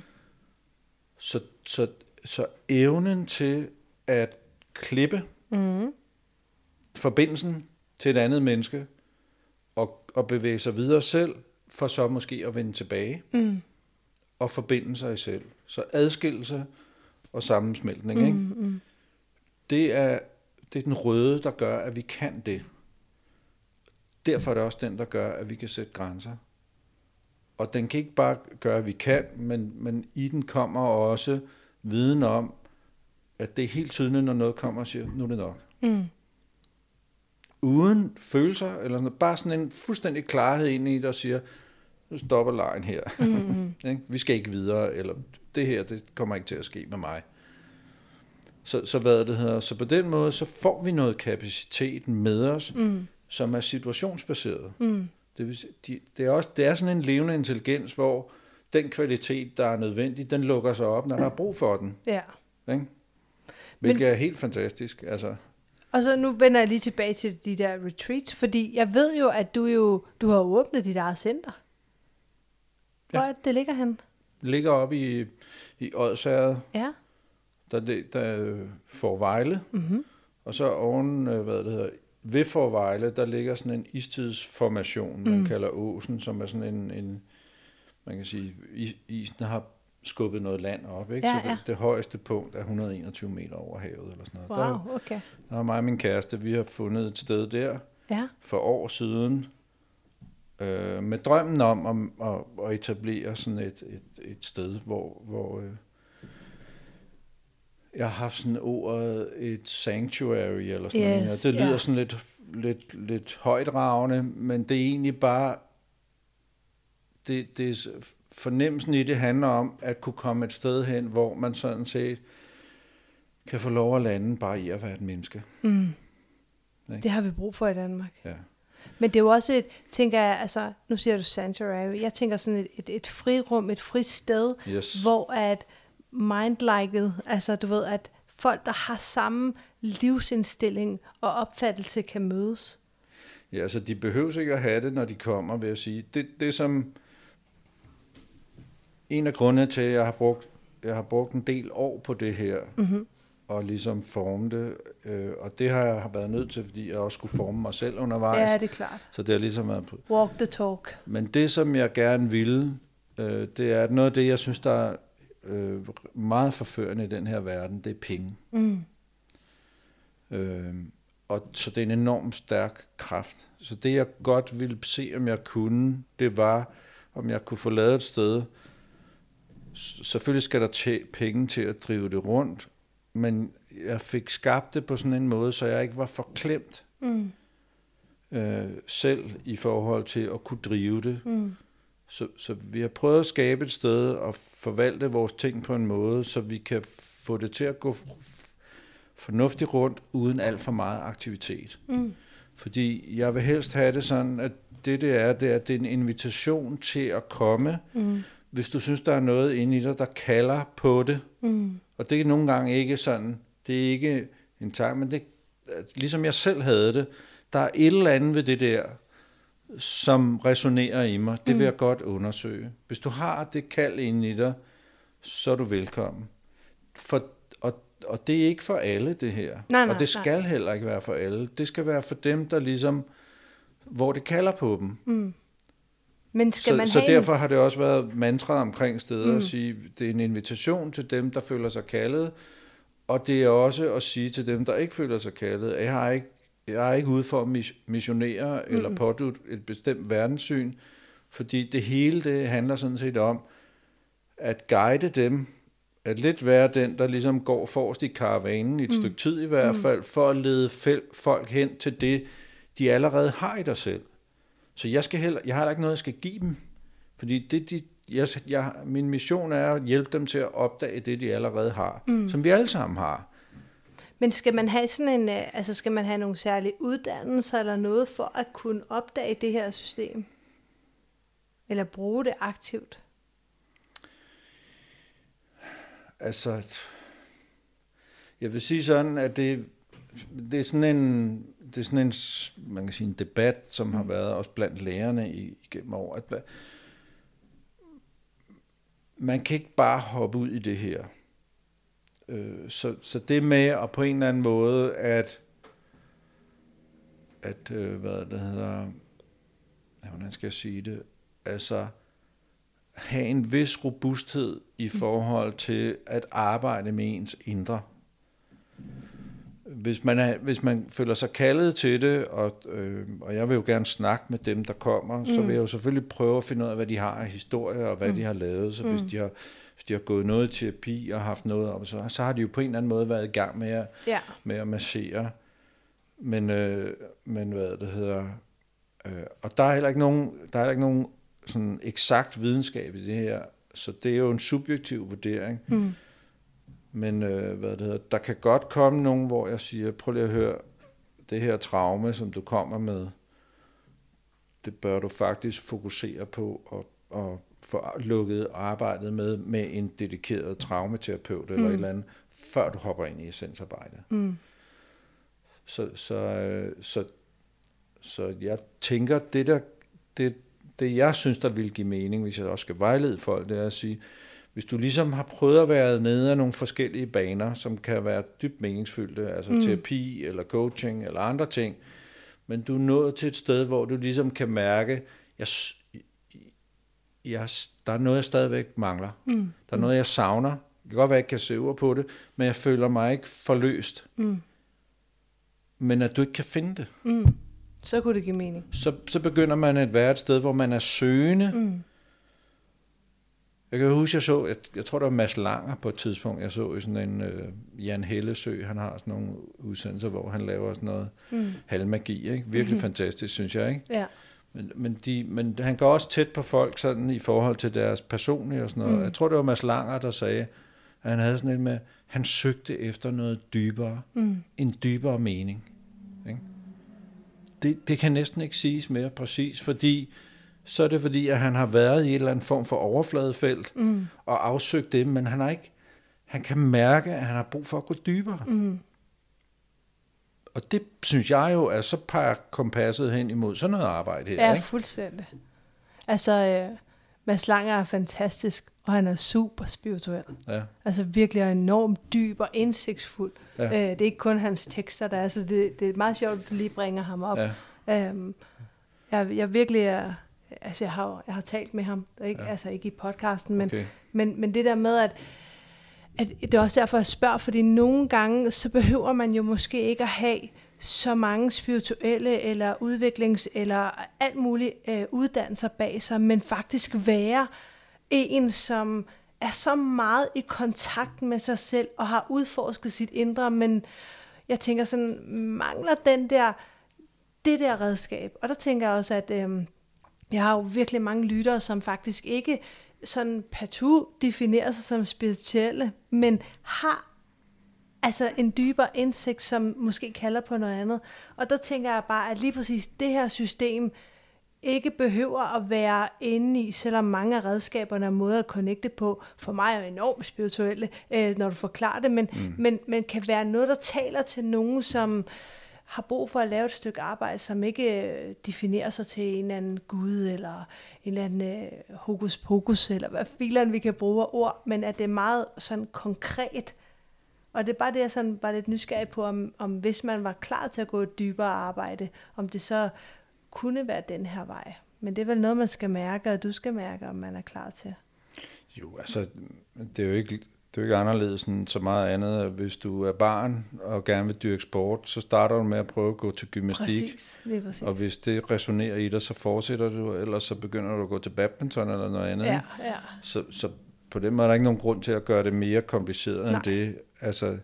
Så evnen til at klippe forbindelsen til et andet menneske og bevæge sig videre selv, for så måske at vende tilbage og forbinde sig selv. Så adskillelse og sammensmeltning. Ikke? Det er den røde, der gør, at vi kan det. Derfor er det også den, der gør, at vi kan sætte grænser. Og den kan ikke bare gøre, at vi kan, men i den kommer også viden om, at det er helt tydeligt, når noget kommer og siger, nu er det nok. uden følelser, eller sådan, bare sådan en fuldstændig klarhed ind i, der siger, nu stopper lejen her. Mm-hmm. Vi skal ikke videre, eller det her, det kommer ikke til at ske med mig. Så hvad det hedder. Så på den måde, så får vi noget kapacitet med os, som er situationsbaseret. Mm. Det er sådan en levende intelligens, hvor den kvalitet, der er nødvendig, den lukker sig op, når der er brug for den. Ja. Ikke? Hvilket er helt fantastisk. Altså. Og så nu vender jeg lige tilbage til de der retreats, fordi jeg ved jo, at du har åbnet dit eget center. Hvor er det ligger hen? Det ligger oppe i Odsherred. Ja. Der Fårevejle. Mm-hmm. Og så oven, ved Fårevejle, der ligger sådan en istidsformation, man kalder Åsen, som er sådan en man kan sige, isen har skubbet noget land op, ikke? Ja, så det højeste punkt er 121 meter over havet, eller sådan noget. Wow, okay. Der er mig og min kæreste, vi har fundet et sted der for år siden, med drømmen om at etablere sådan et sted, hvor jeg har haft sådan ordet et sanctuary, eller sådan noget. Det lyder sådan lidt højtragende, men det er egentlig bare, det fornemmelsen i det handler om at kunne komme et sted hen, hvor man sådan set kan få lov at lande bare i at være et menneske. Mm. Det har vi brug for i Danmark. Ja. Men det er jo også tænker jeg, altså, nu siger du sanctuary, jeg tænker sådan et frirum, et fristed, hvor at mindliket, altså du ved, at folk, der har samme livsindstilling og opfattelse, kan mødes. Ja, altså de behøver ikke at have det, når de kommer, vil jeg sige. Det som en af grundene til, at jeg har brugt en del år på det her, og ligesom forme det, og det har jeg været nødt til, fordi jeg også skulle forme mig selv undervejs. Ja, det er klart. Så det har ligesom været på. Walk the talk. Men det, som jeg gerne ville, det er noget af det, jeg synes, der er meget forførende i den her verden, det er penge. Mm. Og så det er en enormt stærk kraft. Så det, jeg godt ville se, om jeg kunne, det var, om jeg kunne få lavet et sted. Selvfølgelig skal der penge til at drive det rundt, men jeg fik skabt det på sådan en måde, så jeg ikke var forklemt selv i forhold til at kunne drive det. Mm. Så vi har prøvet at skabe et sted og forvalte vores ting på en måde, så vi kan få det til at gå fornuftigt rundt, uden alt for meget aktivitet. Mm. Fordi jeg vil helst have det sådan, at det er en invitation til at komme, hvis du synes, der er noget inde i dig, der kalder på det. Mm. Og det er nogle gange ikke sådan, det er ikke en tanke, men det, ligesom jeg selv havde det, der er et eller andet ved det der, som resonerer i mig. Det vil jeg godt undersøge. Hvis du har det kald inde i dig, så er du velkommen. Og det er ikke for alle, det her. Nej, og det skal heller ikke være for alle. Det skal være for dem, der ligesom, hvor det kalder på dem. Mm. Men skal så derfor har det også været mantra omkring steder at sige, det er en invitation til dem, der føler sig kaldet, og det er også at sige til dem, der ikke føler sig kaldet, at jeg er ikke ude for at missionere eller pådutte et bestemt verdenssyn, fordi det hele det handler sådan set om at guide dem, at lidt være den, der ligesom går forrest i karavanen et stykke tid i hvert fald, for at lede folk hen til det, de allerede har i dig selv. Så jeg har heller ikke noget, jeg skal give dem, fordi min mission er at hjælpe dem til at opdage det, de allerede har, som vi alle sammen har. Men skal man have sådan skal man have nogle særlige uddannelser eller noget for at kunne opdage det her system? Eller bruge det aktivt? Altså, jeg vil sige sådan, at det er sådan en, man kan sige, en debat, som har været også blandt lærerne igennem år, at man kan ikke bare hoppe ud i det her. Så det med at på en eller anden måde hvordan skal jeg sige det, altså have en vis robusthed i forhold til at arbejde med ens indre. Hvis man føler sig kaldet til det, og jeg vil jo gerne snakke med dem, der kommer, så vil jeg jo selvfølgelig prøve at finde ud af, hvad de har af historie, og hvad de har lavet. Så hvis de har gået noget i terapi og haft noget op, så har de jo på en eller anden måde været i gang med at massere. Men hvad det hedder... og der er heller ikke nogen sådan eksakt videnskab i det her, så det er jo en subjektiv vurdering. Men der kan godt komme nogen, hvor jeg siger, prøv lige at høre, det her traume, som du kommer med, det bør du faktisk fokusere på og få lukket arbejdet med en dedikeret traumaterapeut eller et eller andet, før du hopper ind i essensarbejdet. Så jeg tænker, det jeg synes, der vil give mening, hvis jeg også skal vejlede folk, det er at sige, hvis du ligesom har prøvet at være nede af nogle forskellige baner, som kan være dybt meningsfyldte, altså terapi eller coaching eller andre ting, men du er nået til et sted, hvor du ligesom kan mærke, der er noget, jeg stadigvæk mangler. Der er noget, jeg savner. Det kan godt være, jeg ikke kan se ord på det, men jeg føler mig ikke forløst. Men at du ikke kan finde det. Så kunne det give mening. Så begynder man at være et sted, hvor man er søgende. Jeg kan huske, jeg tror, det var Mads Langer på et tidspunkt, jeg så i sådan en Jan Hellesø, han har sådan nogle udsendelser, hvor han laver sådan noget halvmagi, ikke? Virkelig fantastisk, synes jeg, ikke? Ja. Men han går også tæt på folk sådan i forhold til deres personlige og sådan noget. Jeg tror, det var Mads Langer, der sagde, at han havde sådan et med, han søgte efter noget dybere, en dybere mening. Ikke? Det kan næsten ikke siges mere præcis, så er det fordi, at han har været i et eller andet form for overfladefelt og afsøgt det, men han kan mærke, at han har brug for at gå dybere. Og det synes jeg jo, at så peger kompasset hen imod sådan noget arbejde her. Ja, ikke? Fuldstændig. Altså, Mads Langer er fantastisk, og han er super spirituel. Ja. Altså virkelig er enormt dyb og indsigtsfuld. Ja. Det er ikke kun hans tekster, der er, så det er meget sjovt, at du lige bringer ham op. Ja. Jeg virkelig er... Altså, jeg har talt med ham, ikke? Ja. Altså ikke i podcasten, men det der med, at det er også derfor, jeg spørger, fordi nogle gange, så behøver man jo måske ikke at have så mange spirituelle eller udviklings- eller alt muligt uddannelser bag sig, men faktisk være en, som er så meget i kontakt med sig selv og har udforsket sit indre, men jeg tænker sådan, mangler det der redskab. Og der tænker jeg også, at jeg har jo virkelig mange lyttere, som faktisk ikke sådan partout definerer sig som spirituelle, men har altså en dybere indsigt, som måske kalder på noget andet. Og der tænker jeg bare, at lige præcis det her system ikke behøver at være inde i, selvom mange af redskaberne er måder at connecte på. For mig er jo enormt spirituelle, når du forklarer det, men kan være noget, der taler til nogen, som har brug for at lave et stykke arbejde, som ikke definerer sig til en eller anden gud, eller en eller anden hokus pokus, eller hvad filerne vi kan bruge af ord, men at det er meget sådan konkret. Og det er bare det, jeg sådan var lidt nysgerrig på, om hvis man var klar til at gå et dybere arbejde, om det så kunne være den her vej. Men det er vel noget, man skal mærke, og du skal mærke, om man er klar til. Jo, altså, det er jo ikke anderledes end så meget andet. Hvis du er barn og gerne vil dyrke sport, så starter du med at prøve at gå til gymnastik. Præcis. Og hvis det resonerer i dig, så fortsætter du, eller så begynder du at gå til badminton eller noget andet. Ja. Så på den måde er der ikke nogen grund til at gøre det mere kompliceret end det. Altså,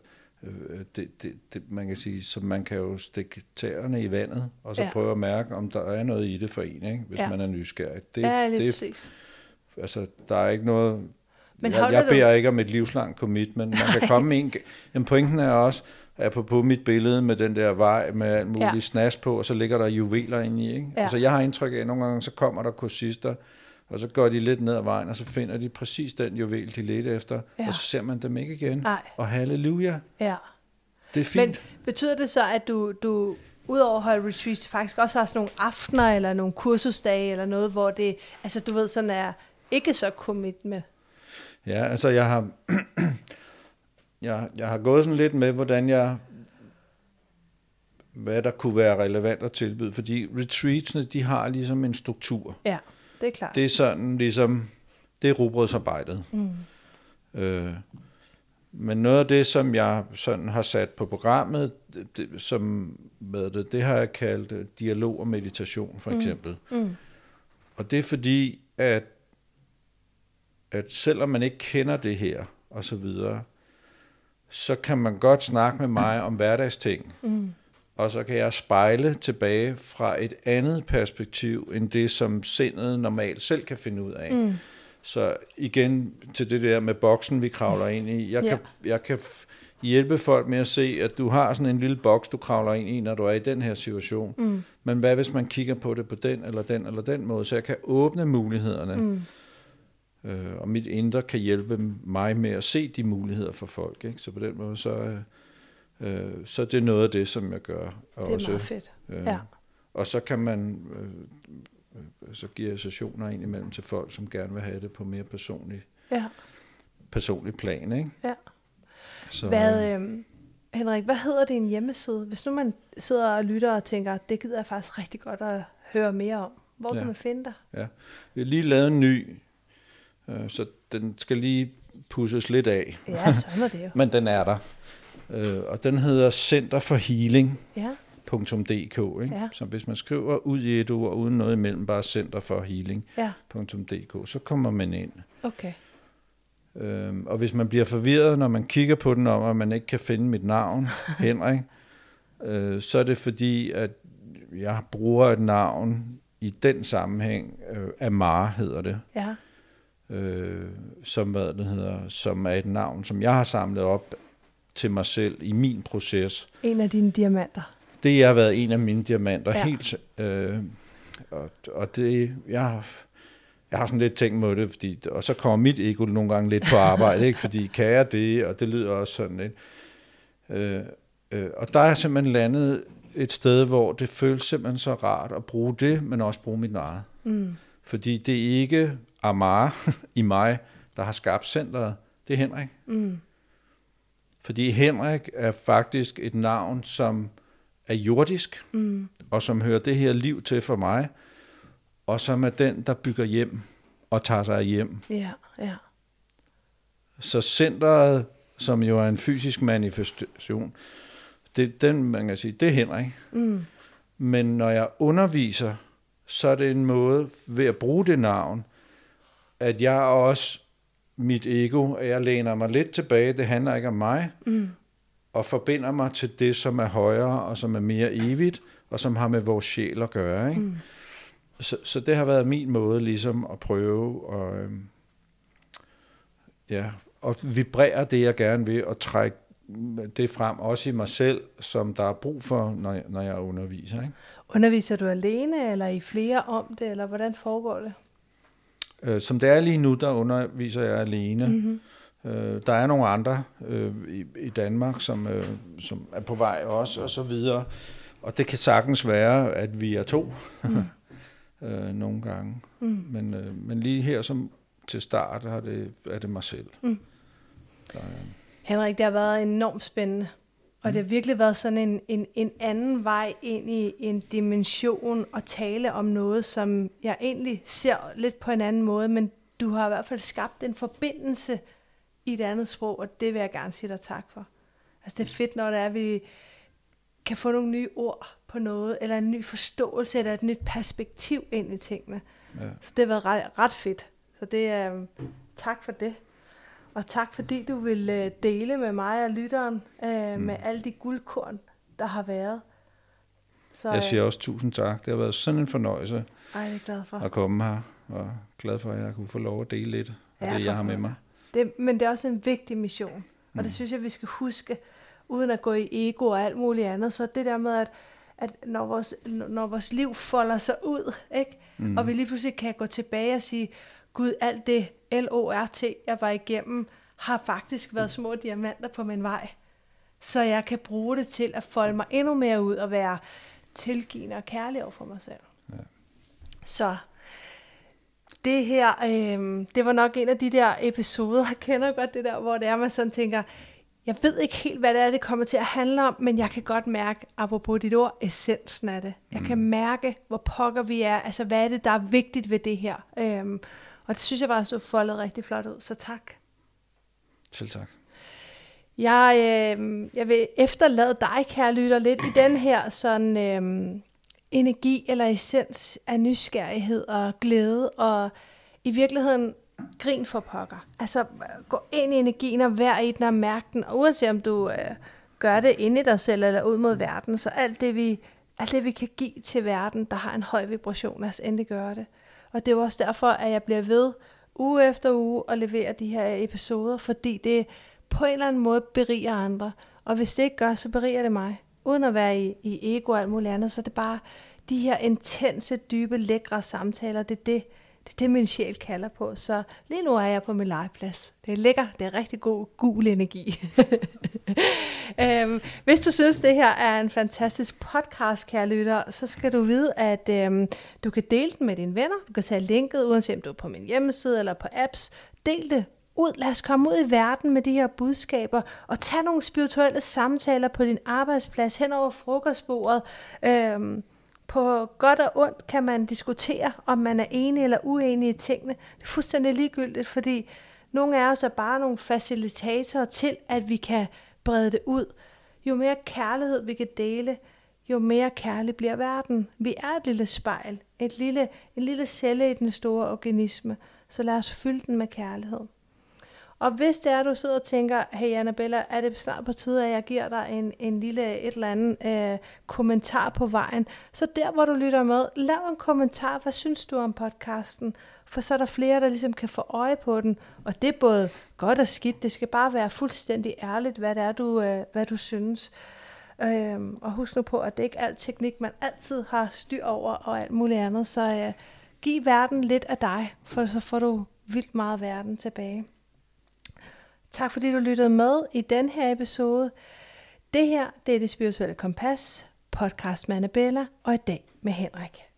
det, man kan sige, så man kan jo stikke tæerne i vandet, og så prøve at mærke, om der er noget i det for en, ikke? Hvis man er nysgerrig. Præcis. Altså, der er ikke noget... Men jeg beder ikke om et livslangt commitment. Man kan komme en... Men pointen er også, at på mit billede med den der vej med alt muligt snas på, og så ligger der juveler inde i, ikke? Ja. Altså, jeg har indtryk af, at nogle gange så kommer der kursister, og så går de lidt ned ad vejen, og så finder de præcis den juvel, de ledte efter, og så ser man dem ikke igen. Nej. Og halleluja. Ja. Det er fint. Men betyder det så, at du udover at holde retreats, faktisk også har sådan nogle aftener, eller nogle kursusdage, eller noget, hvor det, altså du ved, sådan er ikke så commitment? Ja, altså jeg har gået sådan lidt med, hvad der kunne være relevant at tilbyde, fordi retreatsene, de har ligesom en struktur. Ja, det er klart. Det er sådan ligesom, det er rugbrødsarbejdet. Men noget af det, som jeg sådan har sat på programmet, det har jeg kaldt dialog og meditation, for eksempel. Og det er fordi, at selvom man ikke kender det her, og så videre, så kan man godt snakke med mig om hverdagsting. og så kan jeg spejle tilbage fra et andet perspektiv, end det, som sindet normalt selv kan finde ud af. Mm. Så igen til det der med boksen, vi kravler ind i. Jeg kan hjælpe folk med at se, at du har sådan en lille boks, du kravler ind i, når du er i den her situation. Mm. Men hvad hvis man kigger på det på den eller den måde? Så jeg kan åbne mulighederne. Mm. Og mit indre kan hjælpe mig med at se de muligheder for folk. Ikke? Så på den måde, så det er noget af det, som jeg gør. Og det er også, meget fedt. Ja. Og så kan man, så giver jeg sessioner ind imellem til folk, som gerne vil have det på mere personlig plan. Ikke? Ja. Så, Henrik, hvad hedder din hjemmeside? Hvis nu man sidder og lytter og tænker, det gider jeg faktisk rigtig godt at høre mere om. Hvor kan man finde dig? Ja. Vi har lige lavet en ny, så den skal lige pusses lidt af. Ja, sådan er det jo. Men den er der. Og den hedder Center for Healing. Ja. .dk, ikke? Ja. Så hvis man skriver ud i et ord uden noget imellem, bare Center for Healing.dk, så kommer man ind. Okay. Og hvis man bliver forvirret, når man kigger på den om, at man ikke kan finde mit navn, Henrik, så er det fordi, at jeg bruger et navn i den sammenhæng, Amar hedder det. Ja. Som er et navn, som jeg har samlet op til mig selv i min proces. En af dine diamanter. Det har været en af mine diamanter, helt. Og det, jeg har sådan lidt tænkt på det, fordi, og så kommer mit ego nogle gange lidt på arbejde, ikke? Fordi kan jeg det, og det lyder også sådan lidt. Og der er simpelthen landet et sted, hvor det føles simpelthen så rart at bruge det, men også bruge mit eget. Mm. Fordi det er ikke Amar i mig, der har skabt centret, det er Henrik. Mm. Fordi Henrik er faktisk et navn, som er jordisk, og som hører det her liv til for mig, og som er den, der bygger hjem og tager sig hjem. Ja, ja. Så centret, som jo er en fysisk manifestation, man kan sige, det er Henrik. Mm. Men når jeg underviser, så er det en måde ved at bruge det navn, at jeg også, mit ego, at jeg læner mig lidt tilbage, det handler ikke om mig, og forbinder mig til det, som er højere, og som er mere evigt, og som har med vores sjæl at gøre. Ikke? Mm. Så det har været min måde ligesom at prøve at vibrere det, jeg gerne vil, og trække det frem, også i mig selv, som der er brug for, når jeg underviser. Ikke? Underviser du alene, eller i flere om det, eller hvordan foregår det? Som det er lige nu, der underviser jeg alene. Mm-hmm. Der er nogle andre i Danmark, som er på vej også, og så videre. Og det kan sagtens være, at vi er 2 nogle gange. Mm. Men lige her som til start er det mig selv. Mm. Henrik, det har været enormt spændende. Og det har virkelig været sådan en anden vej ind i en dimension og tale om noget, som jeg egentlig ser lidt på en anden måde, men du har i hvert fald skabt en forbindelse i et andet sprog, og det vil jeg gerne sige dig tak for. Altså det er fedt, når det er, at vi kan få nogle nye ord på noget, eller en ny forståelse, eller et nyt perspektiv ind i tingene. Ja. Så det har været ret fedt. Så det er tak for det. Og tak fordi du vil dele med mig og lytteren med alle de guldkorn, der har været. Så, jeg siger også 1000 tak. Det har været sådan en fornøjelse det er jeg glad for. At komme her. Og glad for, at jeg kunne få lov at dele lidt af det, jeg har med mig. Men det er også en vigtig mission. Og det synes jeg, vi skal huske, uden at gå i ego og alt muligt andet. Så det der med, at når vores liv folder sig ud, ikke? Og vi lige pludselig kan gå tilbage og sige, Gud, alt det LORT, jeg var igennem, har faktisk været små diamanter på min vej. Så jeg kan bruge det til at folde mig endnu mere ud og være tilgivende og kærlig over for mig selv. Ja. Så det her, det var nok en af de der episoder, jeg kender godt det der, hvor det er, man sådan tænker, jeg ved ikke helt, hvad det er, det kommer til at handle om, men jeg kan godt mærke, apropos dit ord, essensen af det. Jeg kan mærke, hvor pokker vi er, altså hvad er det, der er vigtigt ved det her. Og det synes jeg bare, så foldet rigtig flot ud, så tak. Selv tak. Jeg vil efterlade dig, kære lytter, lidt i den her sådan energi eller essens af nysgerrighed og glæde, og i virkeligheden grin for pokker. Altså gå ind i energien og vær i den og mærk den, og uanset om du gør det inde i dig selv eller ud mod verden. Så alt det vi kan give til verden, der har en høj vibration, lad os endelig gøre det. Og det er også derfor, at jeg bliver ved uge efter uge at levere de her episoder, fordi det på en eller anden måde beriger andre. Og hvis det ikke gør, så beriger det mig. Uden at være i ego og alt muligt andet, så er det bare de her intense, dybe, lækre samtaler, det er det, min sjæl kalder på. Så lige nu er jeg på min legeplads. Det er lækker, det er rigtig god, gul energi. Hvis du synes, det her er en fantastisk podcast, kære lytter, så skal du vide, at du kan dele den med dine venner. Du kan tage linket, uanset om du er på min hjemmeside eller på apps. Del det ud. Lad os komme ud i verden med de her budskaber, og tage nogle spirituelle samtaler på din arbejdsplads, hen over frokostbordet. På godt og ondt kan man diskutere, om man er enig eller uenig i tingene. Det er fuldstændig ligegyldigt, fordi nogle af os er bare nogle facilitatorer til, at vi kan brede det ud. Jo mere kærlighed vi kan dele, jo mere kærlig bliver verden. Vi er et lille spejl, en lille celle i den store organisme, så lad os fylde den med kærlighed. Og hvis det er, at du sidder og tænker, hey Annabella, er det snart på tide, at jeg giver dig en lille et eller andet kommentar på vejen, så der, hvor du lytter med, lav en kommentar. Hvad synes du om podcasten? For så er der flere, der ligesom kan få øje på den. Og det er både godt og skidt. Det skal bare være fuldstændig ærligt, hvad det er, hvad du synes. Og husk nu på, at det ikke er al teknik, man altid har styr over og alt muligt andet. Så giv verden lidt af dig, for så får du vildt meget verden tilbage. Tak fordi du lyttede med i den her episode. Det her, det er Det Spirituelle Kompas, podcast med Annabella, og i dag med Henrik.